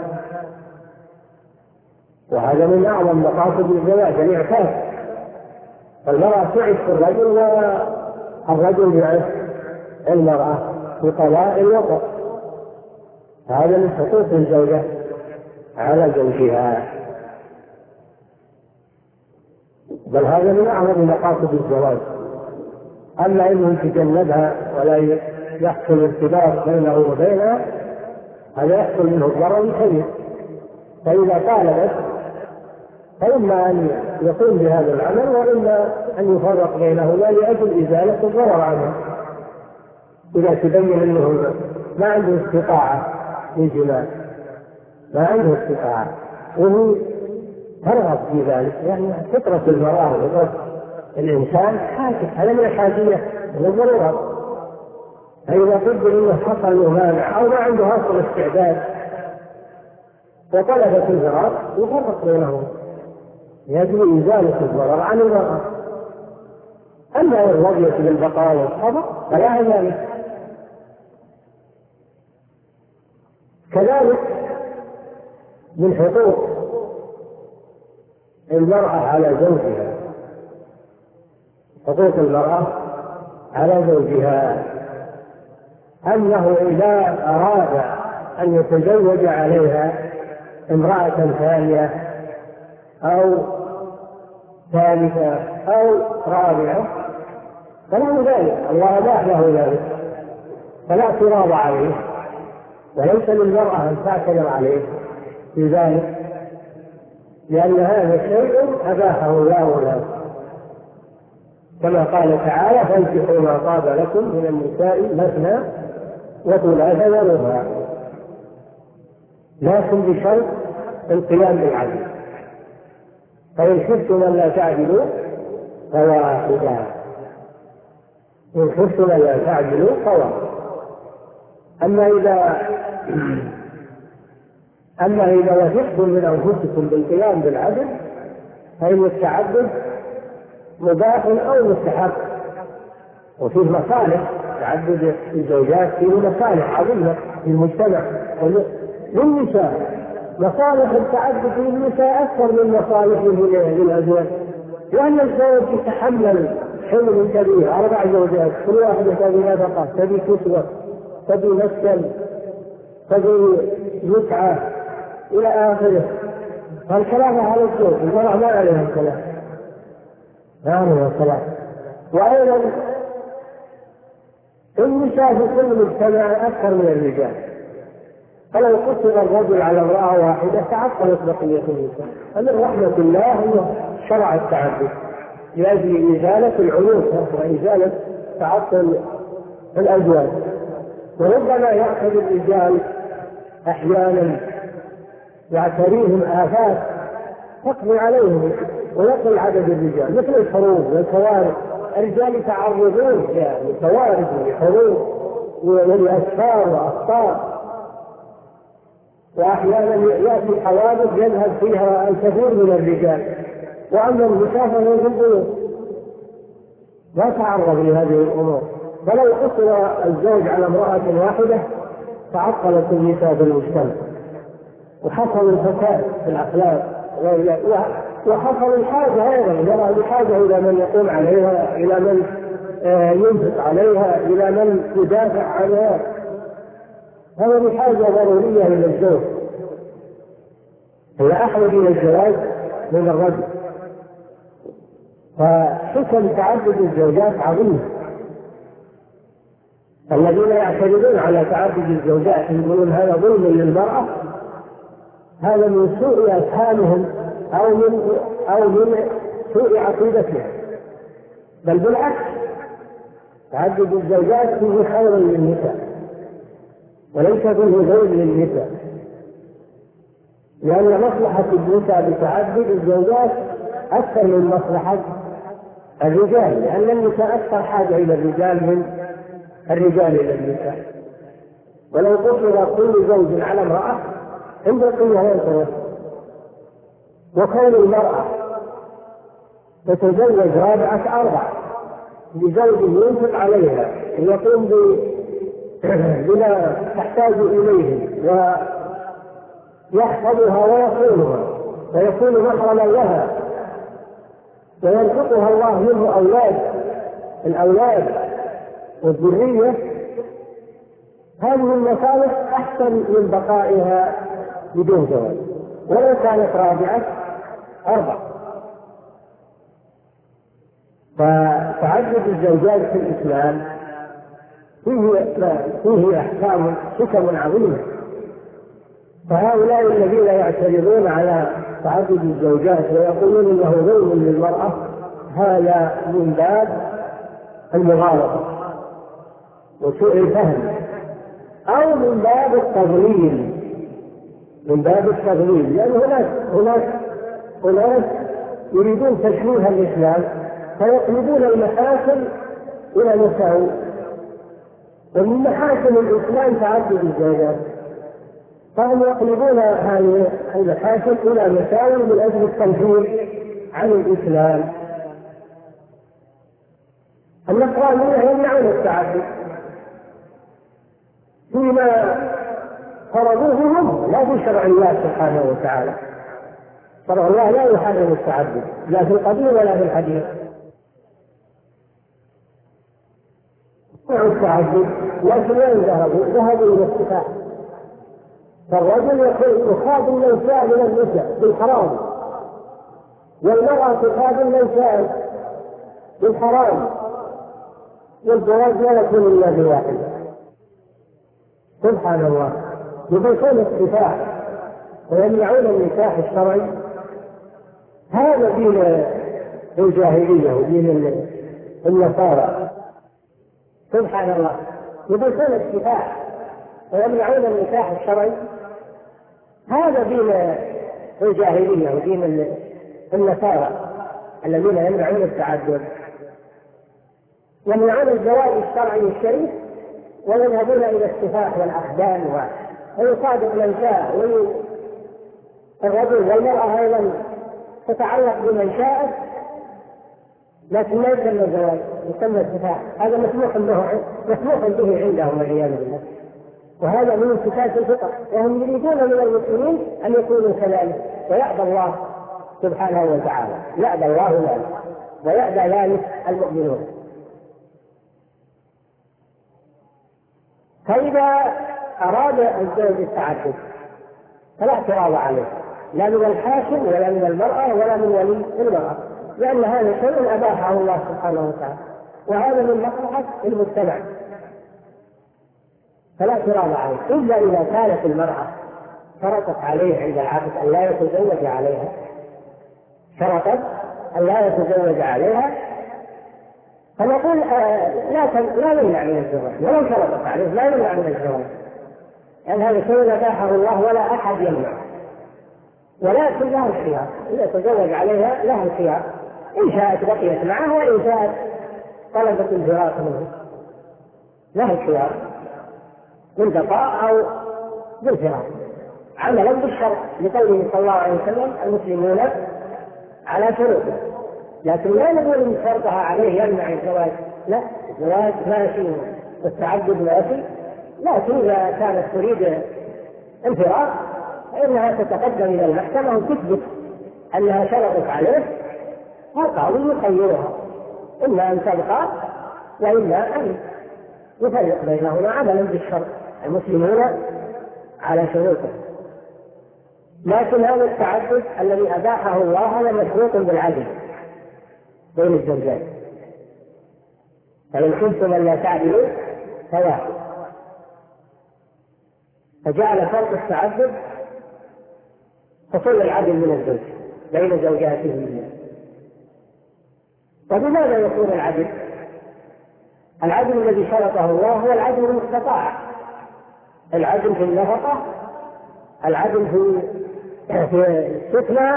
وهذا من أعظم مقاصد الزواج الإعفاف. فالمرأة تعف الرجل والرجل يعف المرأة بقضاء الوطء. هذا من حقوق الزوجة على زوجها، بل هذا من أعظم مقاصد الزواج. أما إنه يتجنبها ولا يحصل ارتباط بينه وبينها، هذا يحصل منه الضرر الكبير. فإذا طالبت فإما أن يقوم بهذا العمل وإما أن يفرق بينهما لأجل إزالة الضرر عنه. إذا تبين أنه ما عنده استطاعة للجماع، ما عنده استطاعة وهو ترغب في ذلك، يعني فطرة المرأة وفطرة الإنسان حاجة، هذا من الحاجية من الضرورات. فإذا قدر أنه حصل له مانع أو ما عنده أصل استعداد وطلبت الفراق يفرق بينهم يجب إزالة الضرر عن المرأة. أما إن رضيت بالبقاء والصبر فلا ذلك. كذلك من حقوق المرأة على زوجها حقوق المرأة على زوجها أنه إذا أراد أن يتزوج عليها امرأة ثانية أو ثالثة أو رابعة فله ذلك، الله أباح له ذلك، فلا اعتراض عليه، وليس للمرأة أن تعترض عليه في ذلك، لأن هذا شيء أباحه الله له، كما قال تعالى: فانكحوا ما طاب لكم من النساء مثنى وثلاث ورباع، لكن بشرط القيام بالعدل، فإن خفتم ألا تعدلوا فواحدة، إن خفتم ألا تعدلوا فواحدة. أما إذا وثقتم من أنفسكم بالقيام بالعدل فإن التعدد مباح أو مستحب، وفيه مصالح، تعدد الزوجات فيه مصالح عظيمة في المجتمع للنساء، مصالح التعدد للنساء أكثر من مصالحه للأزواج، لأن الزوج يتحمل حمل كبير، 4 زوجات، كل واحدة تبي نفقة، تبي كسوة، تبي مسكن، تبي متعة إلى آخره، فالكلام على الزوج، المرأة ما عليها الكلام، ما عليها الكلام. وأيضا النساء في كل مجتمع أكثر من الرجال، فلو قصر الرجل على امرأة واحدة تعطلت بقية النساء، فمن رحمة الله أنه شرع التعدد لأجل إزالة العيوب وإزالة تعطل الأزواج. وربما يأخذ الرجال أحيانا يعتريهم آفات تقضي عليهم ويقل عدد الرجال، مثل الحروب والكوارث، الرجال يتعرضون لكوارث ولحروب ولأسفار وأخطار، وأحيانا يأتي حوادث يذهب فيها الكثير من الرجال، وأما النساء فهو في البيوت لا تعرض لهذه الأمور. فلو قصر الزوج على امرأة واحدة تعطلت النساء في المجتمع، وحصل الفساد في الأخلاق، وحصل الحاجة أيضا، المرأة بحاجة إلى من يقوم عليها، إلى من ينفق عليها، إلى من يدافع عنها، هذا بحاجة ضرورية إلى الزوج، هي أحوج إلى الزواج من الرجل. فحكم تعدد الزوجات عظيمة، الذين يعترضون على تعدد الزوجات يقولون هذا ظلم للمرأة، هذا من سوء أفهامهم أو من سوء عقيدتهم، بل بالعكس تعدد الزوجات فيه خير للنساء وليس فيه ظلم للنساء، لأن مصلحة النساء بتعدد الزوجات أكثر من مصلحة الرجال، لأن النساء أكثر حاجة إلى الرجال من الرجال إلى النساء. ولو قصر كل زوج على امرأة إن بقي لا يتوسع. وكون المرأة تتزوج 4 بزوج ينفق عليها ويقوم بما تحتاج إليه ويحفظها ويصونها ويكون محرما لها ويرزقها الله منه الأولاد والذرية، هذه المصالح أحسن من بقائها بدون زواج، ولو كانت 4. فتعدد الزوجات في الإسلام فيه أحكام حكم عظيمة. فهؤلاء الذين يعترضون على تعدد الزوجات ويقولون انه ظلم للمرأة، هذا من باب المغالطة وسوء الفهم، أو من باب التضليل، لأن هناك يريدون تشويه الإسلام فيقلبون المحاسن إلى مساوئ، ومن محاسن الإسلام تعدد الزوجات، فهم يقلبون هذه المحاسن إلى مساوئ من أجل التنفير عن الإسلام. النصرانية يمنعون التعدد فيما فرضوه هم، لا في شرع الله سبحانه وتعالى. شرع الله لا يحرم التعدد لا في القديم ولا في الحديث. التعدد، لكن وين ذهبوا إلى السفاح. فالرجل يخاذ النساء من النساء بالحرام، والمرأة تخاذ النساء بالحرام، والزواج لا يكون إلا بواحد. سبحان الله. يبيحون السفاح ويمنعون النكاح الشرعي. هذا دين الجاهلية ودين النصارى. سبحان الله. يبيحون السفاح ويمنعون النكاح الشرعي. هذا دين الجاهلية ودين النصارى الذين يمنعون التعدد، يمنعون الزواج الشرعي الشريف ويذهبون إلى السفاح والأخدان ويصادق من شاء، الرجل والمرأة أيضا تتعلق بمن شاءت، لكن لا يسمى الزواج، يسمى السفاح. هذا مسموح به عندهم والعياذ بالله، وهذا من انتكاس الفطر، وهم يريدون من المسلمين أن يكونوا كذلك، ويأبى الله سبحانه وتعالى، يأبى الله ذلك ويأبى ذلك المؤمنون. فإذا أراد الزوج التعدد فلا اعتراض عليه، لا من الحاكم ولا من المرأة ولا من ولي المرأة، لأن هذا شيء أباحه الله سبحانه وتعالى، وهذا من مصلحة المجتمع، فلا اعتراض عليه. إلا إذا كانت المرأة شرطت عليه عند العقد أن لا يتزوج عليها، شرطت أن لا يتزوج عليها، فنقول لا يمنع من الزواج، ولو شرطت عليه لا يمنع من الزواج، لأن هذا شيء أباحه الله ولا أحد يمنع، ولكن لها الخيار، إذا تزوج عليها لها الخيار، إن شاءت بقيت معه وإن شاءت طلبت الفراق منه، لها الخيار بالبقاء أو بالفراق، عملا بالشرط لقوله صلى الله عليه وسلم المسلمون على شروطه. لكن لا نقول ان شرطها عليه يمنع الزواج، لا، الزواج ماشي والتعدد ماشي، لكن اذا كانت تريد انفراق فانها تتقدم الى المحكمه وتثبت انها شرطت عليه، والقاضي يخيرها اما ان تبقى واما ان يفرق بينهما عملا بالشرط، المسلمون على شروطه. لكن هذا التعدد الذي اباحه الله هذا مشروط بالعدل بين الزوجات، فإن خفتم ألا تعدلوا فواحد، فجعل فرق التعدد حصول العدل من الزوج بين زوجاته. وبماذا يكون العدل؟ العدل الذي شرطه الله هو العدل المستطاع، العدل في النفقة، العدل في السكنى،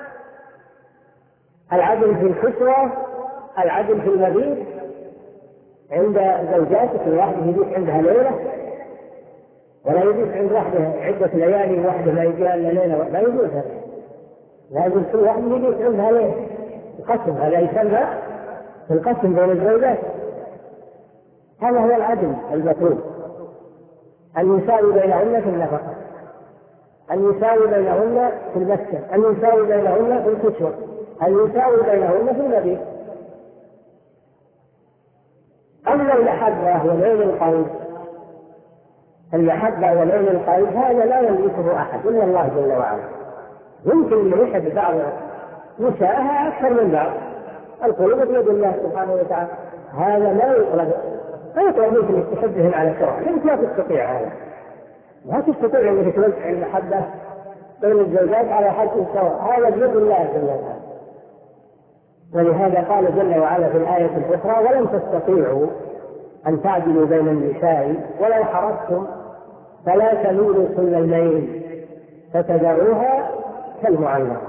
العدل في الكسوة، العدل في المبيت عند زوجاتك، الواحد يبيت عندها ليلة ولا يبيت عند واحدة عدة ليالي وواحدة ما يجيها إلا ليلة، لا يجوز هذا، لازم كل واحد يبيت عندها ليلة يقسم، هذا يسمى في القسم بين الزوجات. هذا هو العدل المطلوب، أن يساوي بينهن في النفقة، أن يساوي بينهن في المسكن، أن يساوي بينهن في الكسوة، أن يساوي بينهن في المبيت. أما المحبة ولين القلب، المحبة ولين القلب هذا لا يملكه أحد إلا الله جل وعلا. يمكن أن يحب بعض نسائها أكثر من بعض، القلوب بيد الله سبحانه وتعالى، هذا لا يطلب مثل تشبه على الشرع، لأنك لا تستطيع هذا، لا تستطيع أن توزع المحبة بين الزوجات على حد سواء، هذا بيد الله جل وعلا. ولهذا قال جل وعلا في الآية الأخرى ولن تستطيعوا أن تعدلوا بين النساء ولو حرصتم فلا تميلوا كل الميل فتذروها كالمعلقة.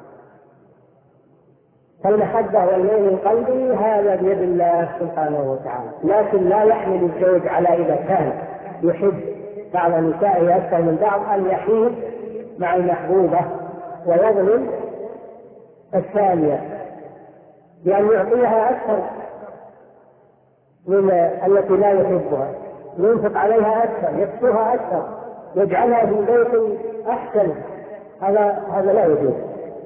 فالمحبة والميل القلبي هذا بيد الله سبحانه وتعالى، لكن لا يحمل الزوج على إذا كان يحب بعض نسائه أكثر من بعض أن يحيد مع المحبوبة ويظلم الثانية بأن يعطيها أكثر من التي لا يحبها، ينفق عليها أكثر، يكسوها أكثر، يجعلها في بيت أحسن، هذا لا يجوز.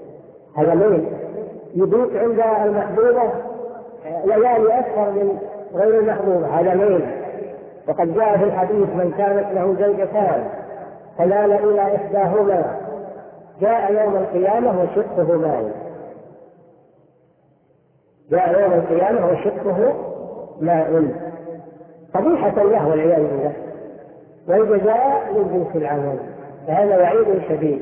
هذا ميل، يبيت عند المحبوبة ليالي أكثر غير المحبوب هذا ميل. وقد جاء في الحديث من كانت له زوجتان فمال إلى إحداهما جاء يوم القيامة وشقه مائل. جاء يوم القيامة وشقه مائل قبيحة له والعياذ بالله، والجزاء لجنس العمل، فهذا وعيد شديد.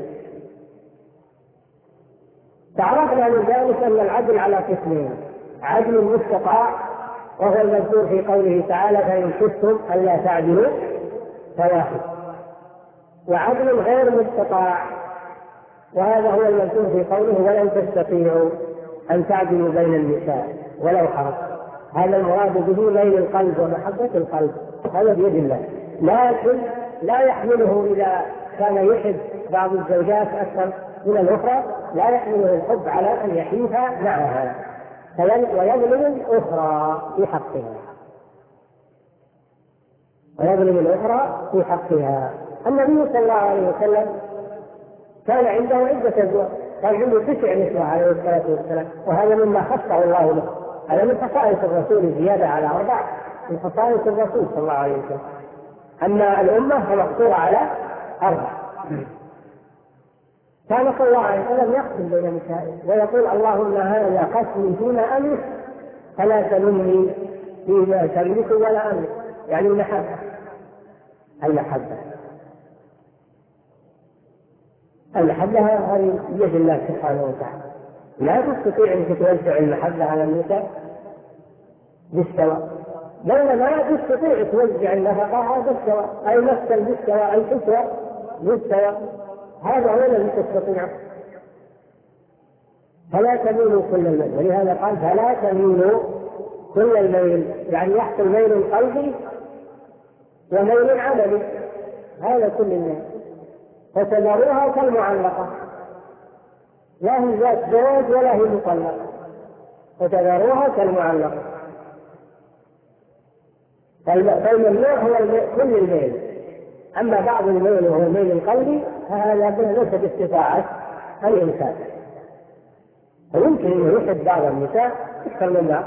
تعرفنا من ذلك أن العدل على قسمين: عدل مستطاع وهو المذكور في قوله تعالى فإن خفتم ألا تعدلوا فواحد، وعدل غير مستطاع وهذا هو المذكور في قوله ولن تستطيعوا أن تعدلوا بين النساء ولو حرصتم. هذا المراد به ميل القلب ومحبة القلب، هذا بيد الله، لكن لا يحمله إذا كان يحب بعض الزوجات أكثر من الأخرى، لا يحمله الحب على أن يحيف معها ويظلم الأخرى في حقها، ويظلم الأخرى في حقها. النبي صلى الله عليه وسلم كان عنده عدة أزواج، كان عنده 9 نسوة عليه الصلاة والسلام، وهذا مما خصه الله له، هذا من خصائص الرسول زيادة على 4 من خصائص الرسول صلى الله عليه وسلم. أما الأمة فمقصورة على 4. كان صلى الله عليه وسلم يقسم بين نسائه ويقول اللهم هذا قسمي فيما أملك فلا تلمني فيما تملك ولا أملك، يعني المحبة. المحبة هذه بيد الله سبحانه وتعالى، لا تستطيع أن توزع المحبة على النساء بالسواء، بل لا تستطيع توزع النفقة بالسواء، أي المسكن بالسواء، الكسوة بالسواء، هذا هو الذي تستطيع. فلا تميلوا كل الميل، ولهذا قال فلا تميلوا كل الميل، يعني يحصل ميل قلبي وميل عملي، هذا كل الميل، فتذروها كالمعلقة، لا هي ذات زوج ولا هي مطلقة، فتذروها كالمعلقة. فالممنوع هو كل الميل، أما بعض الميل وهو الميل القلبي فهذا ليس باستطاعة الإنسان، ويمكن أن يحب بعض النساء أكثر من بعض.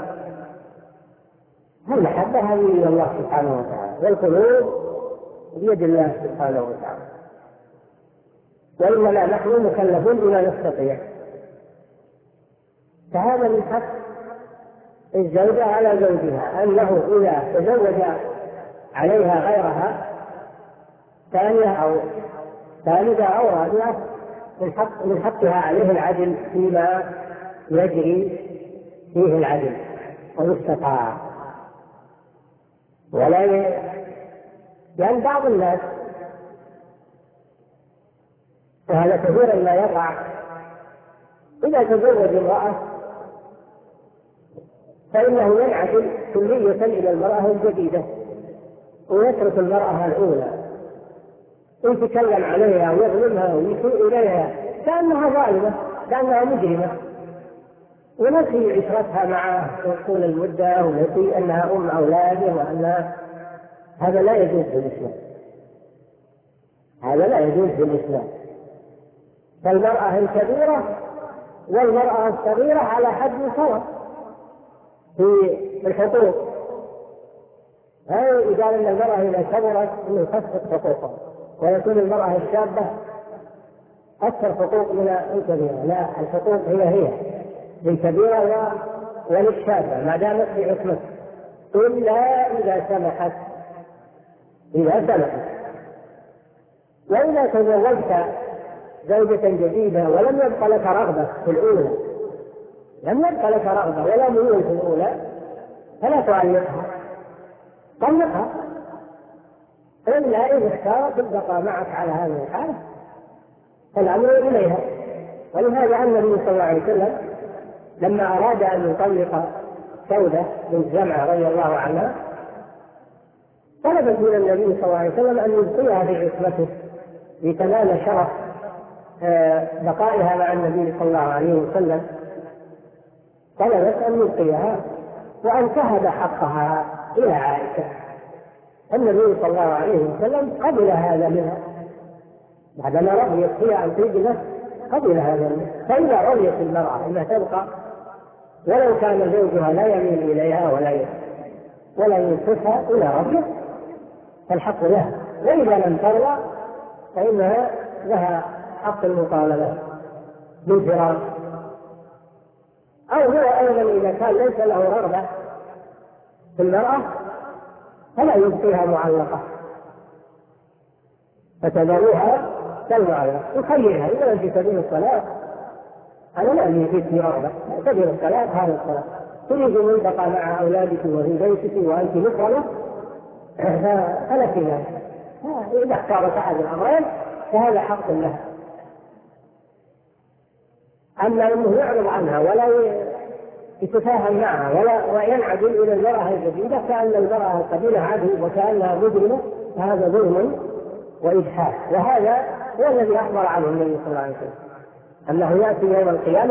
المحبة هذه من الله سبحانه وتعالى، والقلوب بيد الله سبحانه وتعالى، وإنما نحن مكلفون بما نستطيع. فهذا من حق الزوجة على زوجها أنه إذا تزوج عليها غيرها ثانية أو ثالثة أو رابعة من حقها عليه العدل فيما يجري فيه العدل ويستطاع. لأن بعض الناس، وهذا كثيرا ما يقع، إذا تزوج امرأة فإنه ينعزل كلية إلى المرأة الجديدة ويترك المرأة الأولى، ويتكلم عليها ويظلمها ويسيء إليها كأنها ظالمة، كأنها مجرمة، ونسي عشرتها معه طول المدة، ونسي أنها أم أولاده، وأنها هذا لا يجوز في الإسلام، هذا لا يجوز في الإسلام. فالمرأة الكبيرة والمرأة الصغيرة على حد سواء في الحقوق. هذا قال أن المرأة إذا كبرت يخفف حقوقها، ويكون المرأة الشابة أكثر حقوق من الكبيرة. لا، الحقوق هي للكبيرة وللشابة ما دامت في عصمتها، إلا إذا سمحت. وإذا تزوجت زوجة جديدة ولم يبق لك رغبة في الأولى، لم يبق لك رغبة ولا ميول في الأولى، فلا تعلقها، طلقها، إلا إذا اختارت البقاء معك على هذه الحالة فالأمر إليها. ولهذا النبي صلى الله عليه وسلم لما أراد أن يطلق سودة بنت زمعة رضي الله عنها طلبت من النبي صلى الله عليه وسلم أن يبقيها في عصمته لتنال شرف بقائها مع النبي صلى الله عليه وسلم. طلبت أن يبقيها وأن تهب حقها إلى عائشة. النبي صلى الله عليه وسلم قبل هذا منها بعدما رضيت هي أن تجلس، قبل هذا منها. فإذا رضيت المرأة أنها تبقى ولو كان زوجها لا يميل إليها ولا ولا ينصفها إلى ربه فالحق لها، وإذا لم ترضى فإنها لها حق المطالبة بالفراق. أو هو أيضا إذا كان ليس له رغبة في المرأة فلا يبقيها معلقة فتذروها كالمعلقة، يخيرها إذا في سبيل الصلاة أنا لا يجدني رغبة سبيل الصلاة هذا الصلاة، تريد أن تبقى مع أولادك وفي بيتك وأنت مكرمة فلك ذلك، إذا اختارت أحد الأمرين فهذا حق لها. أما أنه يعرض عنها ولا يتفاهم معها ولا وينعدل إلى المرأة الجديدة كأن المرأة القديمة عدو وكأنها مجرمة، فهذا ظلم وإجحاف، وهذا هو الذي أخبر عنه النبي صلى الله عليه وسلم أنه يأتي يوم القيامة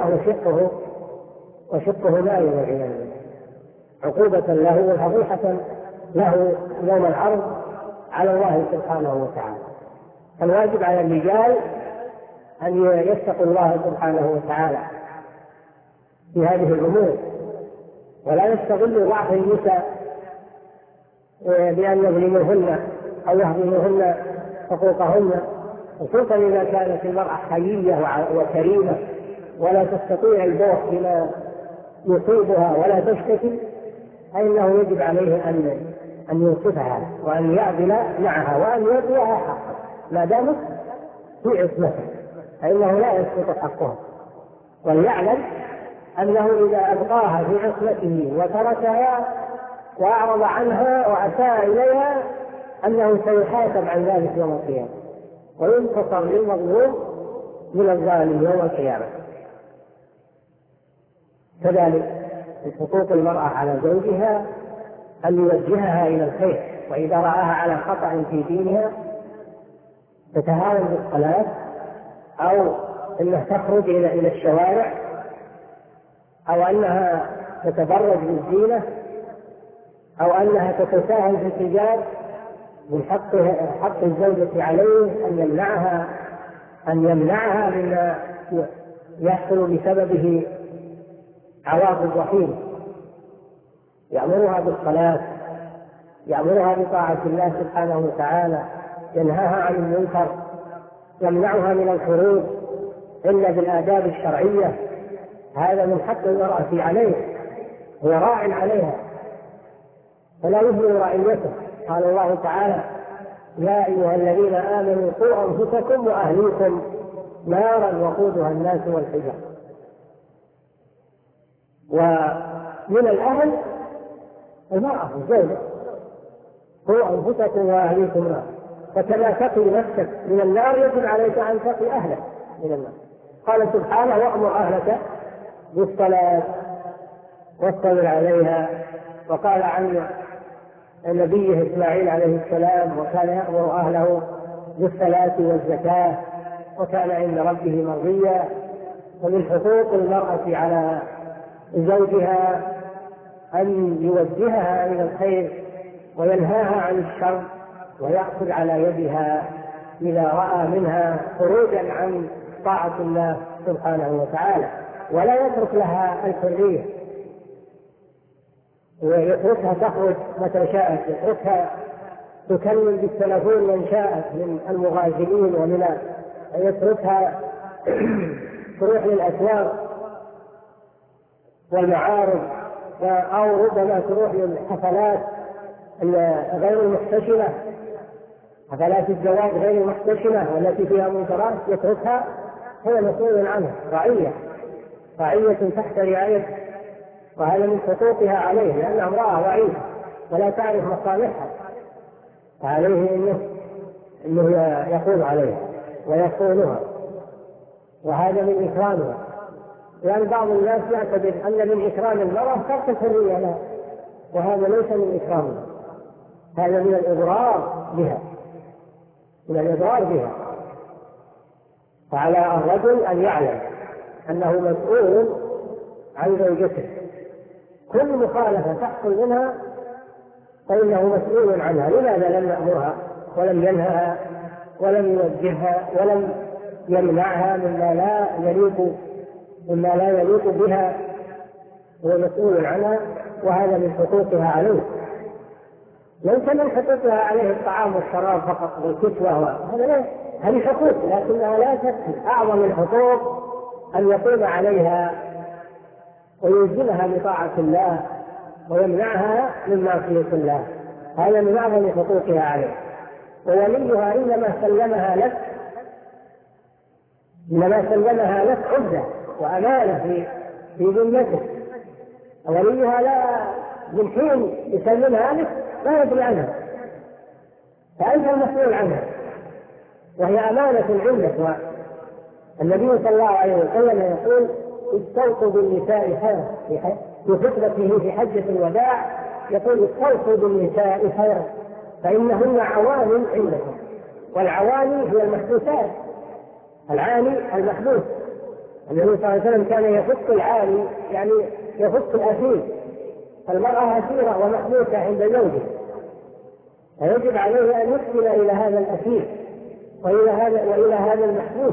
وشقه نائم والعياذ بالله، عقوبة له وفضيحة له يوم العرض على الله سبحانه وتعالى. فالواجب على الرجال أن يتقوا الله سبحانه وتعالى في هذه الأمور، ولا يستغلوا ضعف النساء بأن يظلموهن أو يهضموهن حقوقهن، خصوصا إذا كانت المرأة حيية وكريمة ولا تستطيع البوح بما يصيبها ولا تشتكي، فإنه يجب عليه أن ينصفها وأن يعدل معها وأن يعطيها حقها ما دامت في عصمته، فإنه لا يسقط حقها، وليعلم أنه إذا أبقاها في عصمته وتركها وأعرض عنها وأساء إليها أنه سيحاسب عن ذلك يوم القيامة وينتصر للمظلوم من الظالم يوم القيامة. كذلك من حقوق المرأة على زوجها أن يوجهها إلى الخير، وإذا رآها على خطأ في دينها تتهاون بالصلاة أو أنها تخرج إلى الشوارع أو أنها تتبرج بالزينة أو أنها تتساهل في الحجاب، من حق الزوجة عليه أن يمنعها مما يحصل بسببه عواقب وخيمة، يأمرها بالصلاة، يأمرها بطاعة الله سبحانه وتعالى، ينهاها عن المنكر، يمنعها من الخروج إلا بالآداب الشرعية. هذا من حق المرأة عليه، هو راع عليها فلا يهمل رعيته. قال الله تعالى: يا أيها الذين آمنوا قوا أنفسكم وأهليكم نارا وقودها الناس والحجارة. ومن الأهل المرأة الزوجة، قوا أنفسكم وأهليكم نارا، فكما تقي نفسك من النار يجب عليك أن تقي أهلك من النار. قال سبحانه: وأمر أهلك بالصلاة واصطبر عليها. وقال عن نبيه إسماعيل عليه السلام: وكان يأمر أهله بالصلاة والزكاة وكان عند ربه مرضيا. ومن حقوق المرأة على زوجها أن يوجهها إلى الخير وينهاها عن الشر ويأخذ على يدها إذا رأى منها خروجا عن طاعة الله سبحانه وتعالى، ولا يترك لها الحرية ويتركها تخرج متى شاءت، يتركها تكلم بالتلفون من شاءت من المغازلين ومن يتركها تروح للأسواق والمعارض أو ربما تروح للحفلات غير المحتشمة، حفلات الزواج غير المحتشمة والتي فيها منكرات، يتركها، هو مسؤول عنها، رعية تحت رعايته، وهذا من حقوقها عليه لأنها امرأة ضعيفة ولا تعرف مصالحها، فعليه إنه يقوم عليها ويصونها، وهذا من إكرامها. لأن بعض الناس يعتبر أن من إكرام المرأة ترك الحرية لها، وهذا ليس من إكرامها، هذا من الإضرار بها، فعلى الرجل أن يعلم أنه مسؤول عن زوجته، كل مخالفة تحصل منها فإنه مسؤول عنها. لماذا لم يأمرها ولم ينهها ولم يوجهها ولم يمنعها مما لا يليق بها؟ هو مسؤول عنها، وهذا من حقوقها عليه. ليس من حقوقها عليه الطعام والشراب فقط والكسوة، هذه حقوق لكنها لا تكفي. أعظم الحقوق أن يقوم عليها ويلزمها بطاعة الله ويمنعها من معصية الله، هذا من أعظم حقوقها عليه. ووليها إنما سلمها لك عزة وأمانة في ذمته. وليها لا من حين يسلمها لك لا يدري عنها، فأنت المسؤول عنها، وهي أمانة عندك. النبي صلى الله عليه وسلم يقول: استوصوا بالنساء خيرا، في خطبته في حجة الوداع يقول: استوصوا بالنساء خيرا فإنهن عوان عندكم. والعواني هي المحبوسات، العاني المحبوس. النبي صلى الله عليه وسلم كان يفك العاني، يعني يفك الأسير. فالمرأة أسيرة ومحبوسة عند زوجها، فيجب عليه أن يحسن إلى هذا الأسير وإلى هذا المحبوس،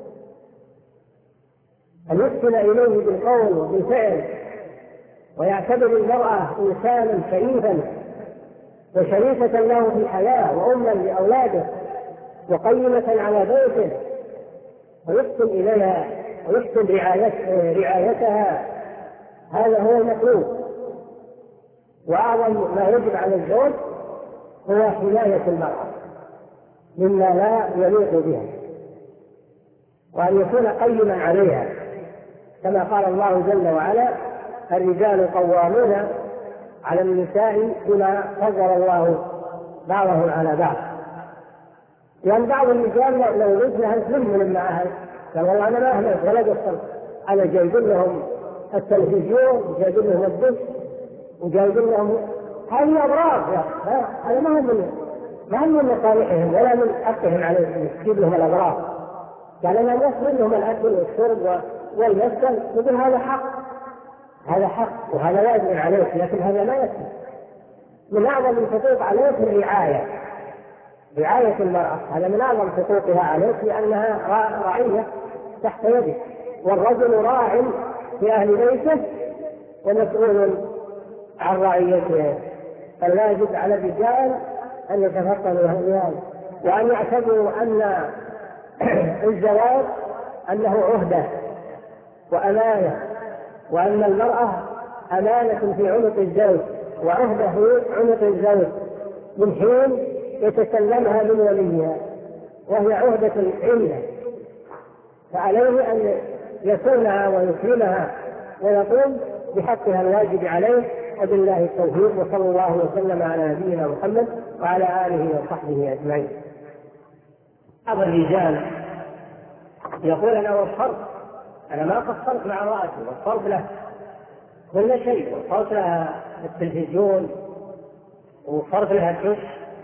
أن يحسن إليه بالقول وبالفعل، ويعتبر المرأة إنسانا شريفا وشريفة له في الحياة وأما لأولاده وقيمة على بيته، ويحسن إليها ويحسن رعايتها. هذا هو المطلوب. وأعظم ما يجب على الزوج هو حماية المرأة مما لا يليق بها، وأن يكون قيما عليها، كما قال الله جل وعلا: الرجال قوامون على النساء بما فضل الله بعضهم على بعض. لأن بعض الرجال لو رجلها تلم معها قال: والله أنا ما أهمل ولا قصر، أنا جايب لهم التلفزيون وجايب لهم الدش وجايب لهم هذه أضرار. هذا ما هم من مصالحهم ولا من حقهم عليهم تجيب لهم الأضرار. قال: أنا نصر لهم الأكل والشرب والمسكن، يقول هذا حق وهذا واجب عليك، لكن هذا لا يكفي. من أعظم الحقوق عليك رعاية المرأة، هذا من أعظم حقوقها عليك، لأنها رعية تحت يدك. والرجل راع في أهل بيته ومسؤول عن رعيته. فالواجب على الرجال أن يتفقدوا هذا وأن يعتبروا أن الزواج أنه عهدة وأمانة، وأن المرأة أمانة في عنق الزوج وعهدة في عنق الزوج من حين يتسلمها من وليها، وهي عهدة عنده، فعليه أن يصونها ويكرمها ويقوم بحقها الواجب عليه. وبالله التوفيق، وصلى الله وسلم على نبينا محمد وعلى آله وصحبه أجمعين. بعض الرجال يقول: أنا وفرت، أنا ما قصرت مع رأسي، وفرت له كل شيء، وفرت لها التلفزيون ووفرت لها الدش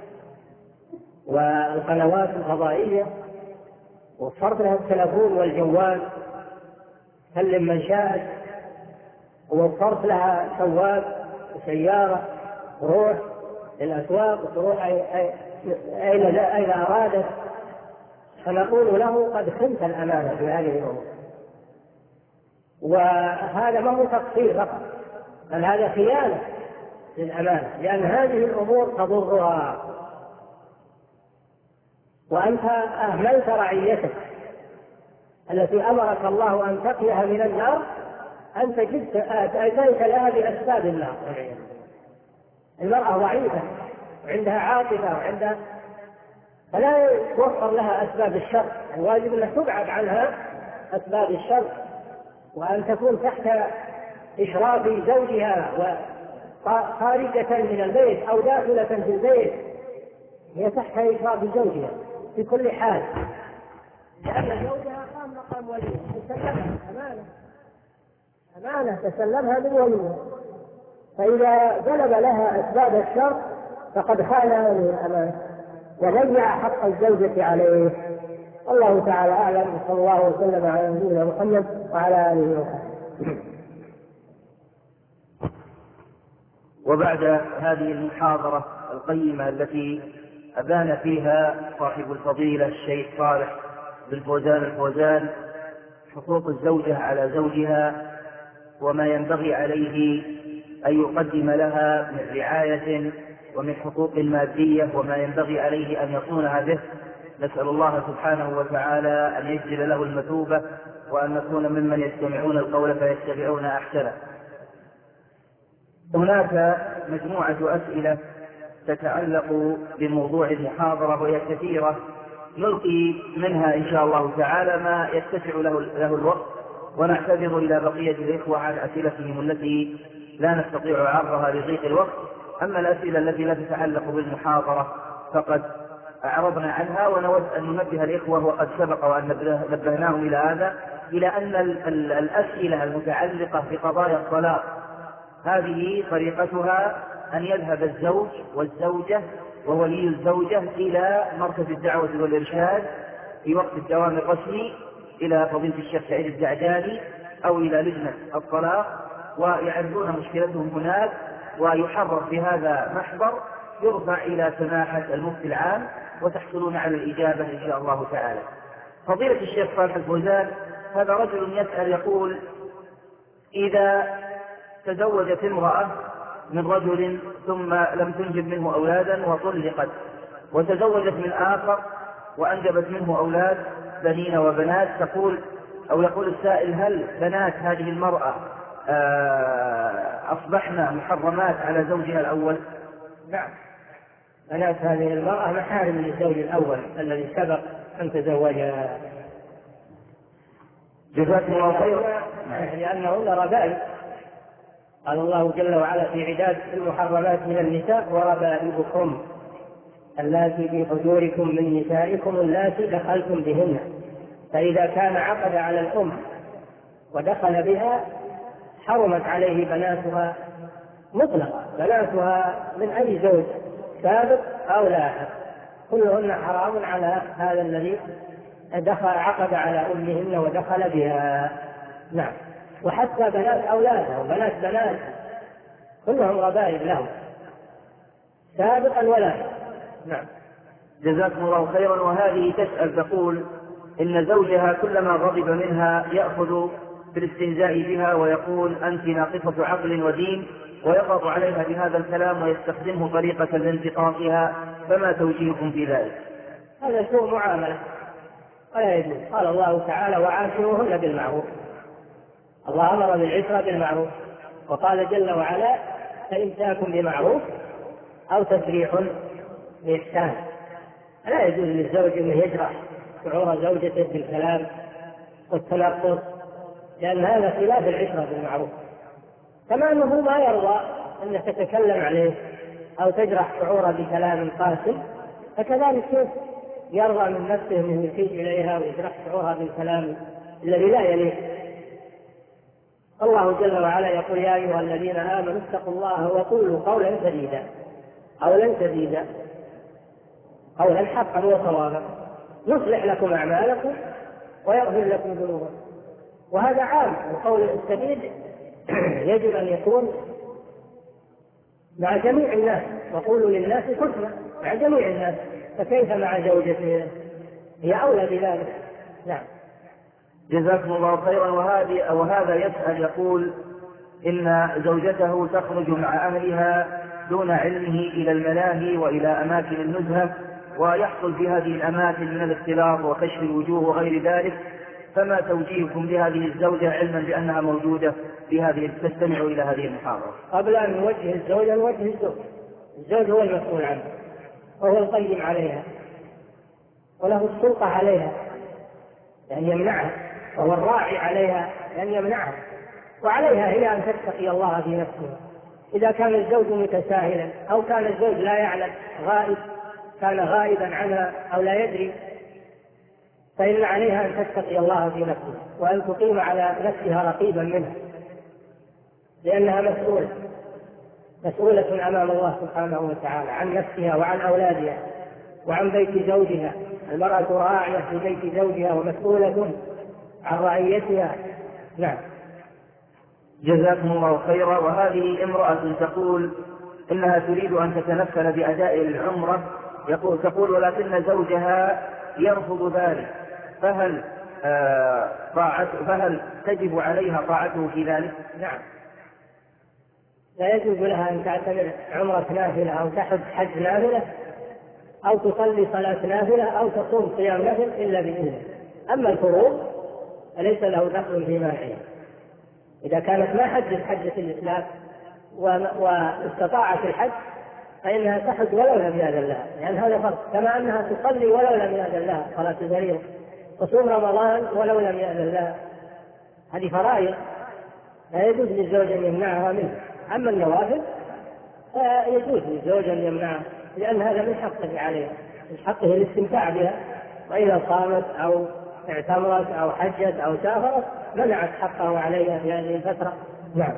والقنوات الفضائية، ووفرت لها التلفون والجوال كلم من شاءت، ووفرت لها سواق وسيارة تروح للأسواق وتروح أين أرادت. فنقول له: قد خنت الأمانة في هذه الأمور. وهذا ما هو تقصير فقط، بل هذا خيانة للأمانة، لأن هذه الأمور تضرها، وأنت أهملت رعيتك التي أمرك الله أن تقيها من النار، أنت أتيت لها بأسباب النار. المرأة ضعيفة وعندها عاطفة فلا يوفر لها أسباب الشر. الواجب أن تبعد عنها أسباب الشر، وأن تكون تحت إشراف زوجها وخارجة من البيت أو داخلة في البيت، هي تحت إشراف زوجها في كل حال، لأن زوجها قام مقام وليها، تسلمها أمانة تسلمها من وليها، فإذا جلب لها أسباب الشر فقد خان هذه الأمانة وضيع حق الزوجة عليه. الله تعالى أعلم، صلى الله وسلم على نبينا محمد وعلى آله وصحبه. وبعد هذه المحاضرة القيمة التي أبان فيها صاحب الفضيلة الشيخ صالح بن فوزان حقوق الزوجة على زوجها وما ينبغي عليه أن يقدم لها من رعاية ومن حقوق مادية وما ينبغي عليه أن يصونها به. نسأل الله سبحانه وتعالى أن يجزل له المثوبة وأن نكون ممن يستمعون القول فيتبعون أحسنه. هناك مجموعة أسئلة تتعلق بموضوع المحاضرة وهي كثيرة، نلقي منها إن شاء الله تعالى ما يتسع له الوقت، ونعتذر إلى بقية الإخوة عن أسئلتهم التي لا نستطيع عرضها لضيق الوقت. أما الأسئلة التي لا تتعلق بالمحاضرة فقد أعرضنا عنها، ونود أن ننبه الإخوة وقد سبق وأن نبهناهم إلى هذا، إلى أن الأسئلة المتعلقة بقضايا الصلاة هذه طريقتها أن يذهب الزوج والزوجة وولي الزوجة إلى مركز الدعوة والإرشاد في وقت الدوام الرسمي، إلى فضيلة الشيخ سعيد الدعجاني أو إلى لجنة الطلاق، ويعرضون مشكلتهم هناك، ويحرر في هذا محضر يرفع إلى سماحة المفتي العام وتحصلون على الإجابة إن شاء الله تعالى. فضيلة الشيخ صالح الفوزان هذا رجل يسأل يقول: إذا تزوجت امرأة من رجل ثم لم تنجب منه أولادا وطلقت، وتزوجت من آخر وأنجبت منه أولاد بنين وبنات، يقول السائل: هل بنات هذه المرأة أصبحن محرمات على زوجها الأول؟ نعم، بنات هذه المرأة محارم للزوج الأول الذي سبق أن تزوجها. جزاكم الله خيرا. لأنهن ربائب، قال الله جل وعلا في عداد المحرمات من النساء: وربائبكم اللاتي في حجوركم من نسائكم اللاتي دخلتم بهن. فإذا كان عقد على الأم ودخل بها حرمت عليه بناتها مطلقا، بناتها من أي زوج سابق أو لاحق كلهن حرام على هذا الذي عقد على أمهن ودخل بها. نعم، وحتى بنات أولادها وبنات بنات كلهم ربائب لهم سابقا ولا. نعم، جزاكم الله خيرا. وهذه تسأل تقول إن زوجها كلما غضب منها يأخذ بالاستهزاء بها ويقول: أنت ناقصة عقل ودين، ويضغط عليها بهذا الكلام ويستخدمه طريقة لانتقاصها، فما توجيهكم في ذلك؟ هذا سوء معاملة ولا يجوز. قال الله تعالى: وعاشروهن بالمعروف. الله أمر بالعشرة بالمعروف، وقال جل وعلا: فإمساك بمعروف أو تسريح بإحسان. لا يجوز للزوج أنه يجرح شعور زوجته بالكلام والتنقص، لأن هذا خلاف العشرة بالمعروف. كما أنه ما يرضى أنك تتكلم عليه أو تجرح شعوره بكلام قاسي، فكذلك يرضى من نفسه أنه يسيء إليها ويجرح شعورها بالكلام الذي لا يليق. الله جل وعلا يقول: يا أيها الذين آمنوا اتقوا الله وقولوا قولا سديدا، قولا سديدا، قولا حقا وصوابا، يصلح لكم أعمالكم ويغفر لكم ذنوبكم. وهذا عام، القول السديد يجب أن يكون مع جميع الناس، وقولوا للناس حسنا، مع جميع الناس، فكيف مع زوجته؟ هي أولى بذلك. نعم، جزاكم الله خيرا. وهذا يسأل يقول إن زوجته تخرج مع أهلها دون علمه إلى الملاهي وإلى أماكن النزهة، ويحصل في هذه الأماكن من الاختلاط وكشف الوجوه وغير ذلك، فما توجيهكم لهذه الزوجة علما بأنها موجودة في هذه تستمع إلى هذه المحاضرة؟ قبل أن نوجه الزوجة نوجه الزوج. الزوج هو المسؤول عنها وهو القيم عليها وله السلطة عليها لأن يمنعها، وهو الراعي عليها لأن يمنعها، وعليها هي أن تتقي الله في نفسها. إذا كان الزوج متساهلا أو كان الزوج لا يعلم كان غائبا عنها أو لا يدري، فإن عليها أن تتقي الله في نفسها وأن تقيم على نفسها رقيبا منها، لأنها مسؤولة أمام الله سبحانه وتعالى عن نفسها وعن أولادها وعن بيت زوجها. المرأة راعية في بيت زوجها ومسؤولة عن رعيتها. نعم، جزاكم الله خيرا. وهذه امرأة تقول إنها تريد أن تتنفل بأداء العمرة، تقول ولكن زوجها يرفض ذلك، فهل تجب عليها طاعته في ذلك؟ نعم، لا يجوز لها أن تعتمر عمرة نافلة أو تحج حج نافلة أو تصلي صلاة نافلة أو تصوم صيام نافل إلا بإذنه. أما الفروض فليس له دخل فيما هي. إذا كانت ما حجت حجة الإسلام واستطاعت الحج فإنها تحج ولو لم يأذن لها، لأن هذا فرق، كما أنها تصلي ولو لم يأذن لها صلاة الفريضة، تصوم رمضان ولو لم يأذن لها، هذه فرائض لا يجوز للزوج أن يمنعها منه. أما النوافل فيجوز للزوج أن يمنعها، لأن هذا من حقه عليها، من حقه الاستمتاع بها، وإذا صامت أو اعتمرت أو حجت أو سافرت منعت حقه عليها في هذه الفترة. نعم.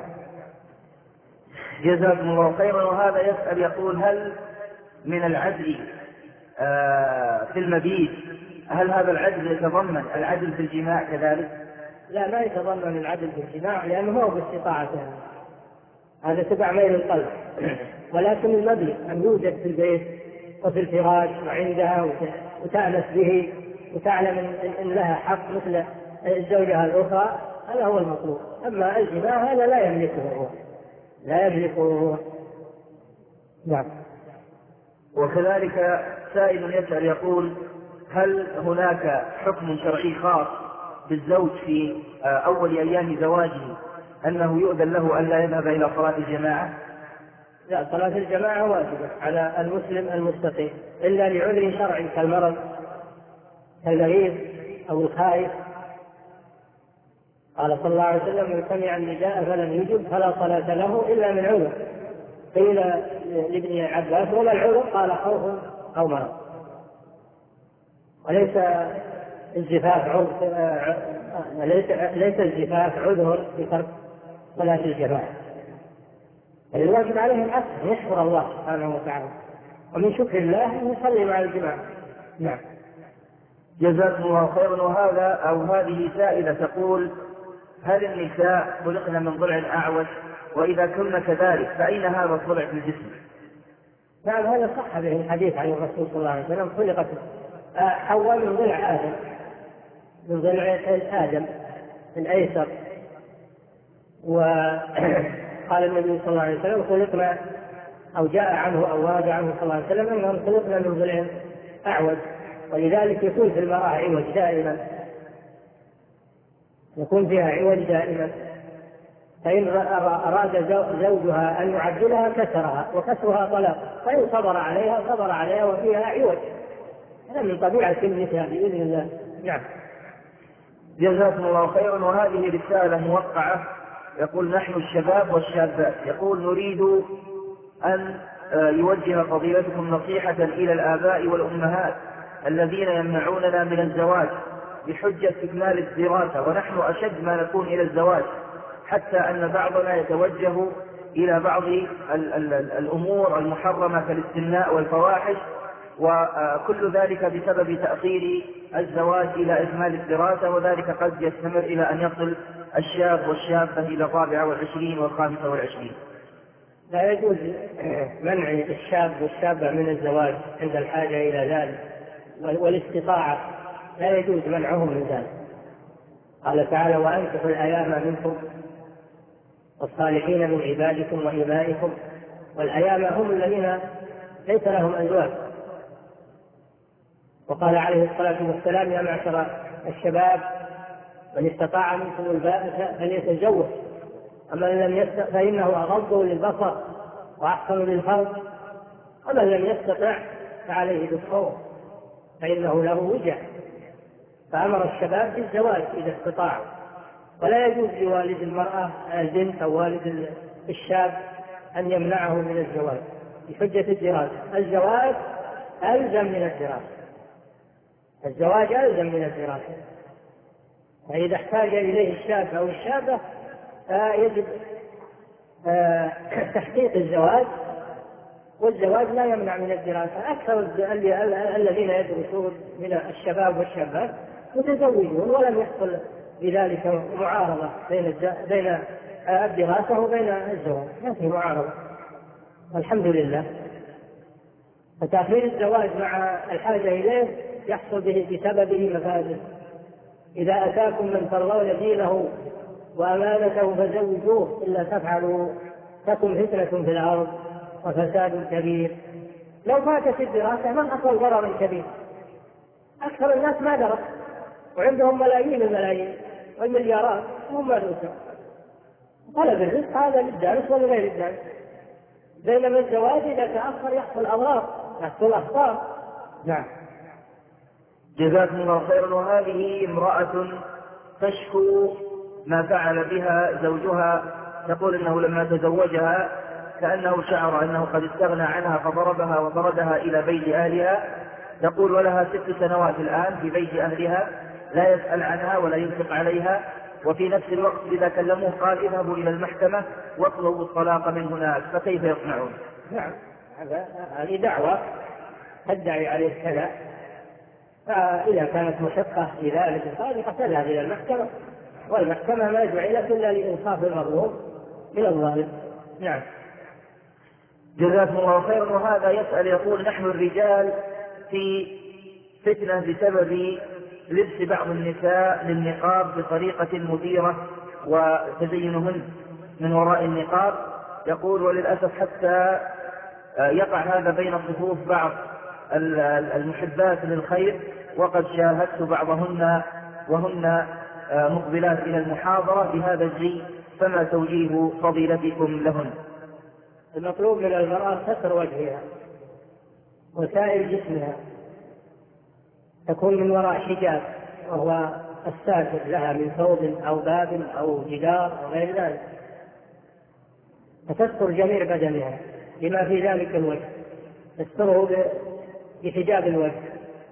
جزاكم الله خيرا. وهذا يسأل يقول: هل من العدل في المبيت، هل هذا العدل يتضمن العدل في الجماع كذلك؟ لا، ما يتضمن العدل في الجماع، لأنه هو باستطاعته، هذا تبع ميل القلب. ولكن المبيت أن يوجد في البيت وفي الفراش وعندها وتأنس به وتعلم إن لها حق مثل الزوجة الأخرى، هذا هو المطلوب. أما الجماع هذا لا يملكه هو، لا يملكه هو. نعم. وكذلك سائل يسأل يقول: هل هناك حكم شرعي خاص بالزوج في أول أيام زواجه أنه يؤذن له أن لا يذهب إلى صلاة الجماعة؟ لا، صلاة الجماعة واجبة على المسلم المستقيم إلا لعذر شرعي كالمرض كالمريض أو الخائف. قال صلى الله عليه وسلم: من سمع النداء فلم يجب فلا صلاة له إلا من عذر. قيل لابن عباس: وما العذر؟ قال: خوف أو مرض. وليس الزفاف ليس الزفاف عذر في ترك صلاة الجماعة. الواجب عليه العكس، يشكر الله سبحانه وتعالى، ومن شكر الله أن يصلي مع الجماعة. نعم. جزاكم الله خيرا. وهذا أو هذه سائلة تقول: هل النساء خلقن من ضلع أعوج؟ وإذا كن كذلك فأين هذا الضلع في الجسم؟ نعم، هذا صح به الحديث عن الرسول صلى الله عليه وسلم: خلقت حواء من ضلع آدم، من ضلع آدم الأيسر. وقال النبي صلى الله عليه وسلم: خلقنا، أو جاء عنه أو ورد عنه صلى الله عليه وسلم أنهم خلقنا من ضلع أعوج، ولذلك يكون في المرأة عوج دائما، يكون فيها عوج دائما. فإن أراد زوجها أن يعدلها كسرها، وكسرها طلاق، فإن صبر عليها وفيها عوج. هذا من طبيعة النساء بإذن الله. نعم. جزاكم الله خيرا. وهذه رسالة موقعة يقول: نحن الشباب والشابات، يقول: نريد أن يوجه فضيلتكم نصيحة إلى الآباء والأمهات الذين يمنعوننا من الزواج بحجة استكمال الدراسة، ونحن أشد ما نكون إلى الزواج، حتى أن بعضنا يتوجه إلى بعض الأمور المحرمة كالاستمناء والفواحش، وكل ذلك بسبب تأخير الزواج إلى إكمال الدراسة، وذلك قد يستمر إلى أن يصل الشاب والشابة إلى 24 و25. لا يجوز منع الشاب والشابة من الزواج عند الحاجة إلى ذلك والاستطاعة، لا يجوز منعهم من ذلك. قال تعالى: وأنكحوا الأيام منكم والصالحين من عبادكم وإمائكم. والأيام هم الذين ليس لهم أزواج. وقال عليه الصلاة والسلام: يا معشر الشباب من استطاع منكم الباءة فليتزوج، أما لم يستطع فإنه أغض للبصر وأحسن للفرج، ومن لم يستطع فعليه بالصوم فإنه له وجع. فأمر الشباب بالزواج إذا استطاعوا، ولا يجوز لوالد المرأة البنت أو والد الشاب أن يمنعه من الزواج بحجة الدراسة. الزواج ألزم من الدراسة، الزواج ألزم من الدراسة. فإذا احتاج إليه الشاب أو الشابة يجب تحقيق الزواج، والزواج لا يمنع من الدراسة. أكثر الذين يدرسون من الشباب والشابات متزوجون ولم يحصل بذلك معارضة بين الدراسة وبين الزواج، ما في معارضة الحمد لله. فتأخير الزواج مع الحاجة إليه يحصل بسببه مفاسد. إذا أتاكم من ترضون دينه وأمانته فزوجوه، إلا تفعلوا تكن فتنة في الأرض وفساد كبير. لو فاتت الدراسة ما حصل ضرر كبير. أكثر الناس ما درس وعندهم ملايين الملايين والمليارات وهم ما درسوا. طلب الرزق هذا للدارس ولغير الدارس. بينما الزواج إذا تأخر يحصل أضرار، يحصل أخطار. نعم. جزاكم الله خيرا. وهذه امرأة تشكو ما فعل بها زوجها، تقول إنه لما تزوجها كأنه شعر أنه قد استغنى عنها فضربها وطردها إلى بيت أهلها. تقول ولها 6 سنوات الآن في بيت أهلها، لا يسأل عنها ولا ينفق عليها، وفي نفس الوقت إذا كلموه قال اذهبوا إلى المحكمة واطلبوا الطلاق من هناك، فكيف يصنعون؟ نعم، هذه دعوة تدعي عليه كذا، فإذا كانت مشقة لذلك الصادقة تذهب إلى المحكمة، والمحكمة ما جعلت إلا لإنصاف المظلوم من الظالم. نعم. جزاكم الله خيرا. وهذا يسأل يقول نحن الرجال في فتنة بسبب لبس بعض النساء للنقاب بطريقة مثيرة وتزينهن من وراء النقاب. يقول وللأسف حتى يقع هذا بين صفوف بعض المحبات للخير، وقد شاهدت بعضهن وهن مقبلات إلى المحاضرة بهذا الزي، فما توجيه فضيلتكم لهن؟ المطلوب من المرأة ستر وجهها وسائر جسمها، تكون من وراء حجاب وهو الساتر لها من ثوب أو باب أو جدار أو غير ذلك، فتستر جميع بدنها بما في ذلك الوجه، تستره بحجاب الوجه.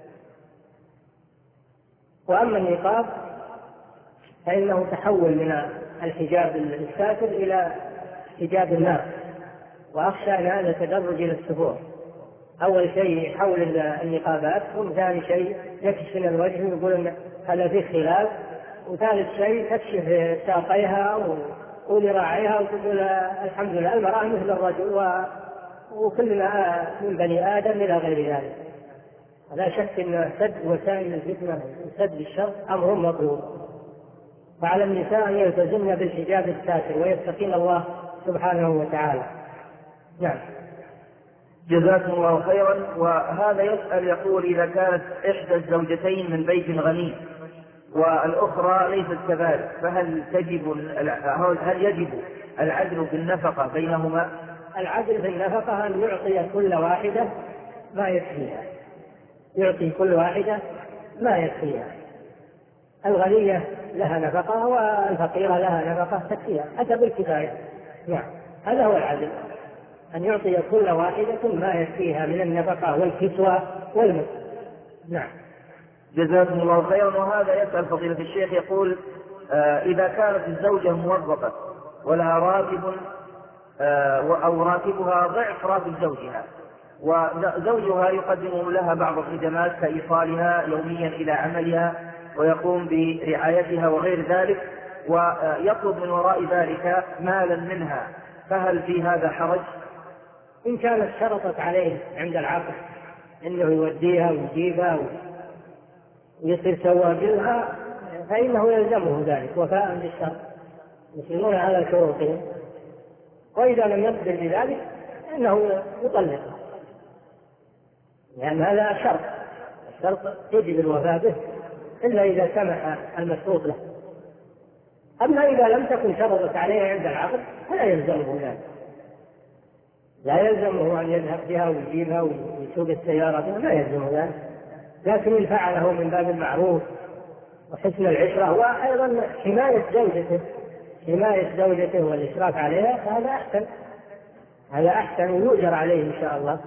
وأما النقاب فإنه تحول من الحجاب الساتر إلى حجاب الناس، وأخشى أن هذا تدرج إلى السفور. أول شيء يحول النقابات، وثاني شيء يكشف من الوجه ويقول أن هذا فيه خلاف، وثالث شيء تكشف ساقيها وذراعيها وتقول الحمد لله المرأة مثل الرجل وكلنا من بني آدم إلى غير ذلك. لا شك أن سد وسائل الفتنة وسد الشر أمر مطلوب، فعلى النساء أن يلتزمن بالحجاب الساتر ويتقين الله سبحانه وتعالى. نعم. جزاكم الله خيرا. وهذا يسأل يقول إذا كانت إحدى الزوجتين من بيت غني والأخرى ليست كذلك، فهل يجب العدل في النفقة بينهما؟ العدل في النفقة أن يعطي كل واحدة ما يكفيها، يعطي كل واحدة ما يكفيها. الغنية لها نفقة والفقيرة لها نفقة تكفيها حسب الكفاية. نعم، هذا هو العدل، أن يعطي كل واحدة ما يكفيها من النفقة والكسوة والمسك. نعم. جزاكم الله خيرا. وهذا يسأل فضيلة الشيخ يقول إذا كانت الزوجة موظفة ولها راتب أو راتبها ضعف راتب زوجها، وزوجها يقدم لها بعض الخدمات كإيصالها يوميا إلى عملها ويقوم برعايتها وغير ذلك، ويطلب من وراء ذلك مالا منها، فهل في هذا حرج؟ إن كانت شرطت عليه عند العقد إنه يوديها ويجيبها ويصير سواقلها فإنه يلزمه ذلك وفاء بالشرط، يسلمون على شروطهم. وإذا لم يقدر بذلك إنه يطلقها، لأن هذا شرط، الشرط يجب الوفاء به إلا إذا سمح المشروط له. أما إذا لم تكن شرطت عليه عند العقد فلا يلزمه ذلك، لا يلزمه أن يذهب بها ويجيبها ويسوق السيارة بها، لا يلزمه ذلك، لكن إن فعله من باب المعروف وحسن العشرة وأيضا حماية زوجته والإشراف عليها فهذا أحسن، هذا أحسن ويؤجر عليه إن شاء الله.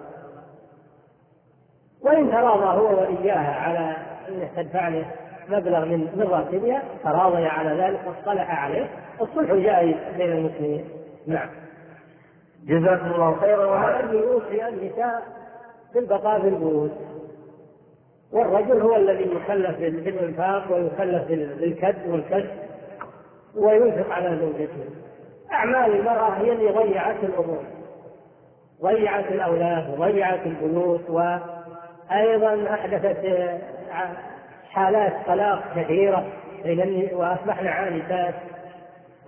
وإن تراضى هو وإياها على أن تدفع له مبلغ من راتبها تراضي على ذلك واصطلح عليه، الصلح جائز بين المسلمين. نعم. جزاكم الله خيرا. وهذا يوصي النساء بالبقاء في البيوت، والرجل هو الذي يكلف بالإنفاق ويكلف بالكد والكسب وينفق على زوجته. أعمال المرأة هي اللي ضيعت الأمور، ضيعت الأولاد وضيعت البيوت، وأيضا أحدثت حالات طلاق كثيرة وأصبحنا عانسات.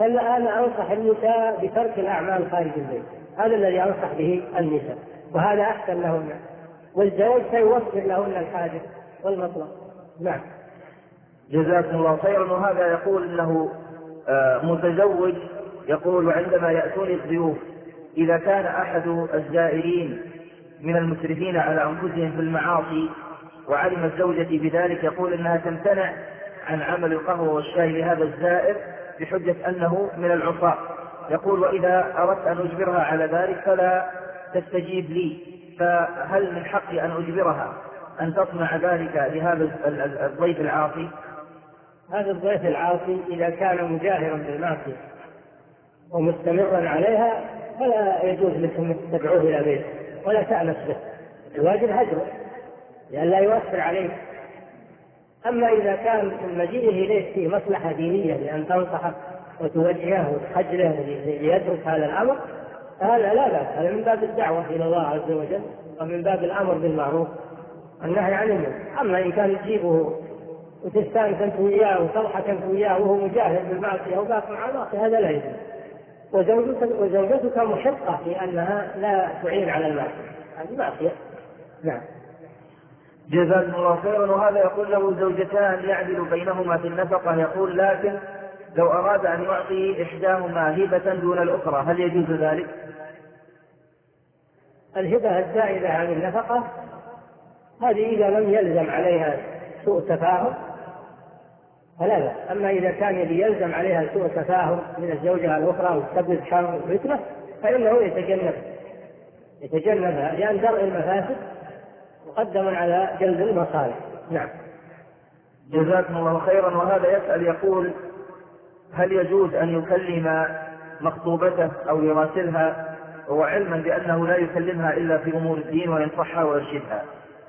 فأنا أنصح النساء بترك الأعمال خارج البيت، هذا الذي أنصح به النساء، وهذا أحسن لهن، والزوج سيوفر لهن الحاجة والمطلب. نعم. جزاكم الله خيرا. وهذا يقول انه متزوج، يقول عندما يأتوني الضيوف اذا كان احد الزائرين من المسرفين على انفسهم في المعاصي وعلمت زوجتي بذلك، يقول انها تمتنع عن عمل القهوة والشاي لهذا الزائر بحجة انه من العصاة. يقول واذا اردت ان اجبرها على ذلك فلا تستجيب لي، فهل من حقي ان اجبرها ان تصنع ذلك لهذا الضيف العاصي؟ هذا الضيف العاصي إذا كان مجاهرا بالمعصية ومستمرا عليها فلا يجوز لكم أن تدعوه إلى بيته ولا تأنس به، الواجب هجره لئلا يؤثر عليك. أما إذا كان من مجيئه إليك في مصلحة دينية لأن تنصحه وتوجهه وتحجله ليترك هذا الأمر، هذا لا بأس، هذا من باب الدعوة إلى الله عز وجل ومن باب الأمر بالمعروف والنهي عن المنكر. أما إن كان تجيبه وتستانس أنت وياه وتضحك أنت وياه وهو مجاهد بالمعصية وباق مع المعصية، هذا لا يجوز. وزوجتك محقة في أنها لا تعين على المعصية، هذه معصية. نعم. جزاكم الله خيرا. وهذا يقول له زوجتان يعدل بينهما في النفقة، يقول لكن لو أراد أن يعطي إحداهما هبة دون الأخرى هل يجوز ذلك؟ الهبة الزائدة عن النفقة هذه إذا لم يلزم عليها سوء تفاهم فلا بأس. أما إذا كان يلزم عليها سوء تفاهم من الزوجة الأخرى وتسبب حرام مثله فإنه يتجنبها لأن درء المفاسد مقدم على جلب المصالح. نعم. جزاكم الله خيرا. وهذا يسأل يقول هل يجوز أن يكلم مخطوبته أو يراسلها وعلما بأنه لا يكلمها إلا في أمور الدين وينصحها ويرشدها؟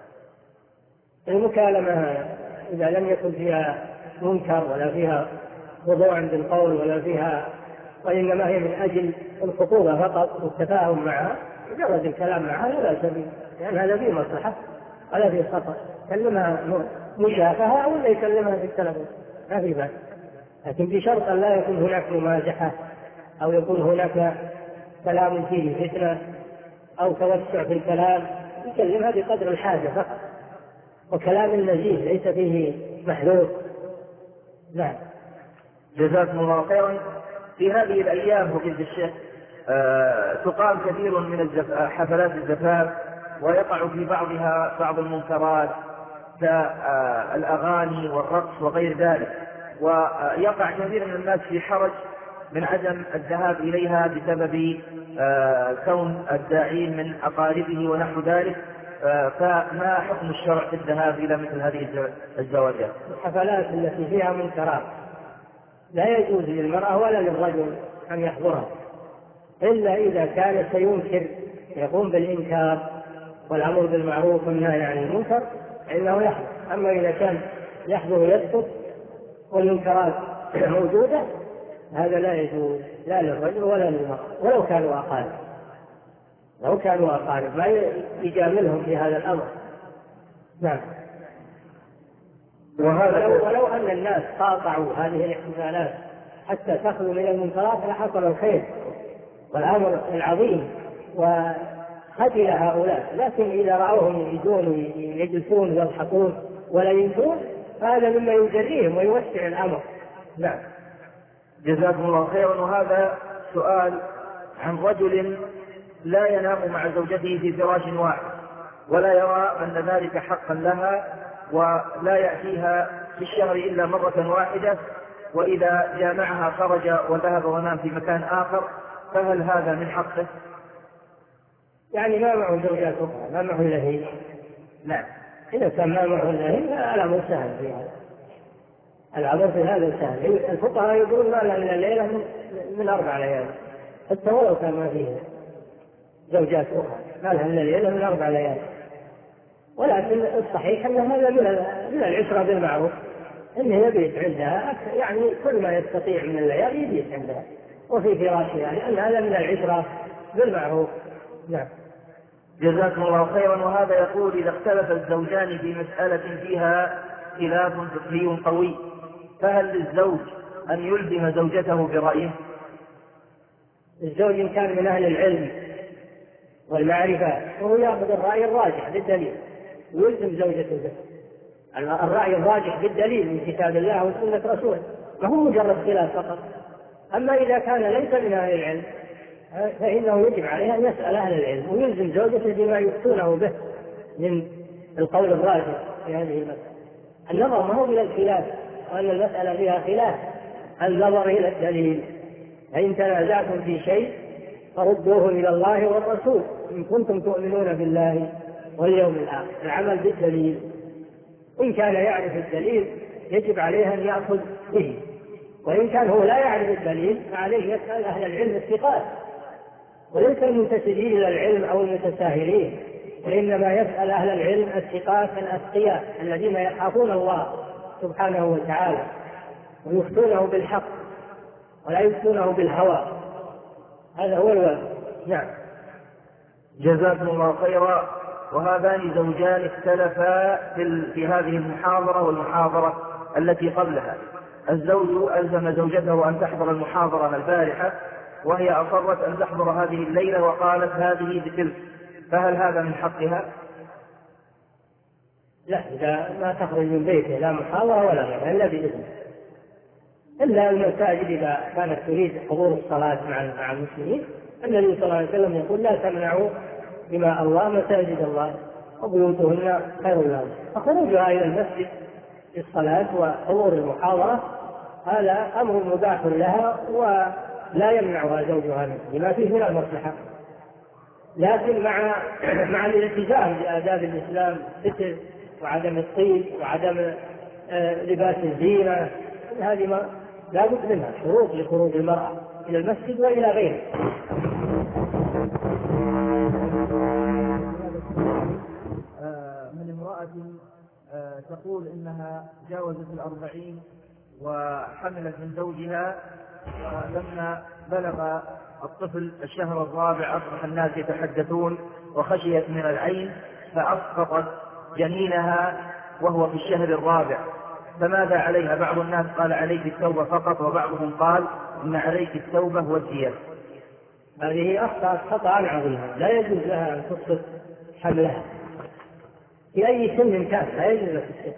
المكالمة إذا لم يكن فيها منكر ولا فيها خضوع بالقول ولا فيها، وإنما هي من أجل الخطوبة فقط والتفاهم معها، مجرد الكلام معها لا بأس به، لأن هذا فيه مصلحة ولا فيه خطأ. كلمها مشافهة ولا يكلمها في التلفون ما في بأس، لكن بشرط أن لا يكون هناك ممازحة أو يكون هناك كلام فيه فتنة أو توسع في الكلام، يكلمها بقدر الحاجة فقط، وكلام لذيذ ليس فيه محذور. نعم. جزاكم الله خيرا. في هذه الأيام فضيلة الشيخ تقام كثير من حفلات الزفاف ويقع في بعضها بعض المنكرات كالأغاني والرقص وغير ذلك، ويقع كثير من الناس في حرج من عدم الذهاب إليها بسبب كون الداعين من أقاربه ونحو ذلك، فما حكم الشرع في الذهاب إلى مثل هذه الزواجات؟ الحفلات التي فيها منكرات لا يجوز للمرأة ولا للرجل أن يحضرها إلا إذا كان سينكر يقوم بالإنكار والأمر بالمعروف والنهي عن المنكر فإنه يحضر. أما إذا كان يحضر يسكت والمنكرات موجودة هذا لا يجوز لا للرجل ولا للمرأة ولو كانوا أقارب، لو كانوا أقارب ما يجاملهم في هذا الأمر. نعم. ولو أن الناس قاطعوا هذه الاحتفالات حتى تخلو من المنكرات لحصل الخير والأمر العظيم وخجل هؤلاء، لكن إذا رأوهم يجلسون ويضحكون ولا ينكرون فهذا مما يجريهم ويوسع الأمر. نعم. جزاكم الله خيرا. وهذا سؤال عن رجل لا ينام مع زوجته في فراش واحد ولا يرى أن ذلك حقا لها ولا يأتيها في الشهر إلا مرة واحدة، وإذا جامعها خرج وذهب ونام في مكان آخر، فهل هذا من حقه؟ يعني ما معه زوجات أخرى ما معه إلا هي. نعم. إذا كان ما معه إلا هي الأمر سهل في هذا، الأمر في هذا سهل. الفقهاء يقولون ما لها إلا الليلة من 4 ليال حتى ولو كان ما فيه زوجات أخرى ما لها إلا الليلة من 4 ليال، ولكن الصحيح أن هذا من العشرة بالمعروف، إن هي بيت عندها يعني كل ما يستطيع من الليالي يبيت عندها وفي فراشها، لأن هذا من العشرة بالمعروف. نعم. جزاكم الله خيرا. وهذا يقول إذا اختلف الزوجان في مسألة فيها خلاف فقهي قوي فهل للزوج أن يلزم زوجته برأيه؟ الزوج إن كان من أهل العلم والمعرفة وهو يأخذ الرأي الراجح بالدليل ويلزم زوجته به. الرأي الراجح بالدليل من كتاب الله وسنة رسوله، ما هو مجرد خلاف فقط. أما إذا كان ليس من أهل العلم فإنه يجب عليه أن يسأل أهل العلم ويلزم زوجته بما يفتونه به من القول الراجح في هذه المسألة. النظر ما هو إلى الخلاف وأن المسألة فيها خلاف، النظر إلى الدليل. فإن تنازعتم في شيء فردوه إلى الله والرسول إن كنتم تؤمنون بالله واليوم الآخر. العمل بالدليل، إن كان يعرف الدليل يجب عليه أن يأخذ به، وإن كان هو لا يعرف الدليل فعليه يسأل أهل العلم الثقات وليس المنتسبين إلى العلم أو المتساهلين، وإنما يسأل أهل العلم الثقات الأتقياء الذين يخافون الله سبحانه وتعالى ويفتونه بالحق ولا يفتونه بالهوى. هذا هو الواجب. نعم. جزاكم الله خيرا. وهذان زوجان اختلفا في هذه المحاضرة والمحاضرة التي قبلها. الزوج ألزم زوجته أن تحضر المحاضرة البارحة وهي أصرت أن تحضر هذه الليلة وقالت هذه بتلك، فهل هذا من حقها؟ لا، إذا ما تخرج من بيته لا محاضرة ولا غيرها إلا بإذنه، إلا المساجد إذا كانت تريد حضور الصلاة مع المسلمين. النبي صلى الله عليه وسلم يقول لا تمنعوا إماء الله مساجد الله وبيوتهن خير لهم. فخروجها إلى المسجد للصلاة وحضور المحاضرة هذا أمر مباح لها ولا يمنعها زوجها منه بما فيه من المصلحة، لكن مع الالتزام بآداب الإسلام، الستر وعدم الطيب وعدم لباس الزينة، هذه ما لا بد منها شروط لخروج المرأة إلى المسجد وإلى غيره. من امرأة تقول إنها جاوزت 40 وحملت من زوجها، ولما بلغ الطفل الشهر الرابع أصبح الناس يتحدثون وخشيت من العين فأسقطت جنينها وهو في الشهر الرابع، فماذا عليها؟ بعض الناس قال عليك التوبة فقط، وبعضهم قال إن عليك التوبة والدية. هذه أخطأت خطأ عظيما، لا يجوز لها أن تسقط حملها في أي سن كان، لا يجوز لها السن،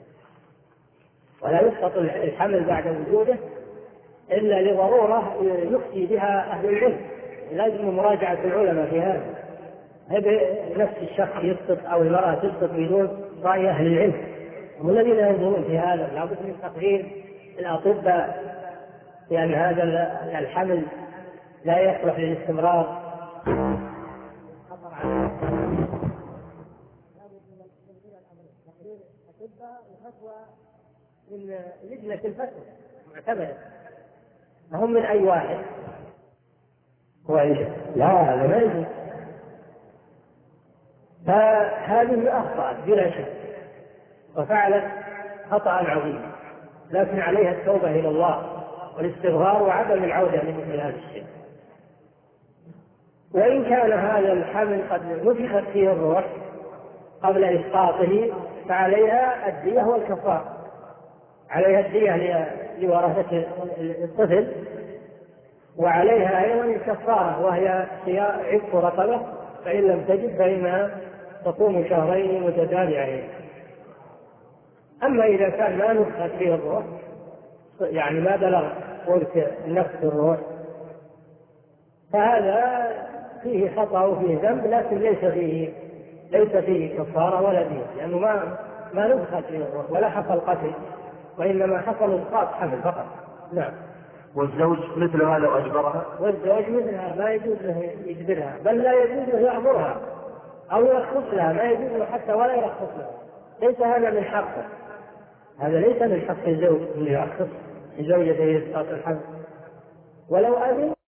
ولا يسقط الحمل بعد وجوده إلا لضرورة يفتي بها أهل العلم. لازم مراجعة العلماء في هذا، نفس الشخص يسقط أو المرأة تسقط بدون رأي أهل العلم، هم الذين ينظرون في هذا. لابد من تقرير الأطباء لأن هذا الحمل لا يصلح للاستمرار. خطر عليه. لابد من تقرير الأطباء وفتوى من لجنة الفتوى معتمدة، هم من أي واحد كويس. لا هذا ما يجوز. فهذه أخطأت بلا شك وفعلت خطأ عظيما، لكن عليها التوبة إلى الله والاستغفار وعدم العودة لمثل هذا الشيء. وإن كان هذا الحمل قد نفخت فيه الروح قبل إسقاطه فعليها الدية والكفارة، عليها الدية لورثة الطفل، وعليها أيضا الكفارة وهي عتق رقبة، فإن لم تجد فإنها تصوم شهرين متتابعين. أما إذا كان ما نفخت فيه الروح يعني ما بلغ وقت نفخ الروح فهذا فيه خطأ وفيه ذنب، لكن ليس فيه كفارة ولا دية، لأنه ما نفخت فيه الروح ولا حصل قتل، وإنما حصل إسقاط حمل فقط. نعم. والزوج مثلها لو أجبرها؟ والزوج مثلها ما يجوز له يجبرها، بل لا يجوز له يأمرها أو يرخص لها، ما يجوز له حتى ولا يرخص لها. ليس هذا من حقه، هذا ليس من حق الزوج أن يرخص لزوجته إسقاط الحمل، ولو أذن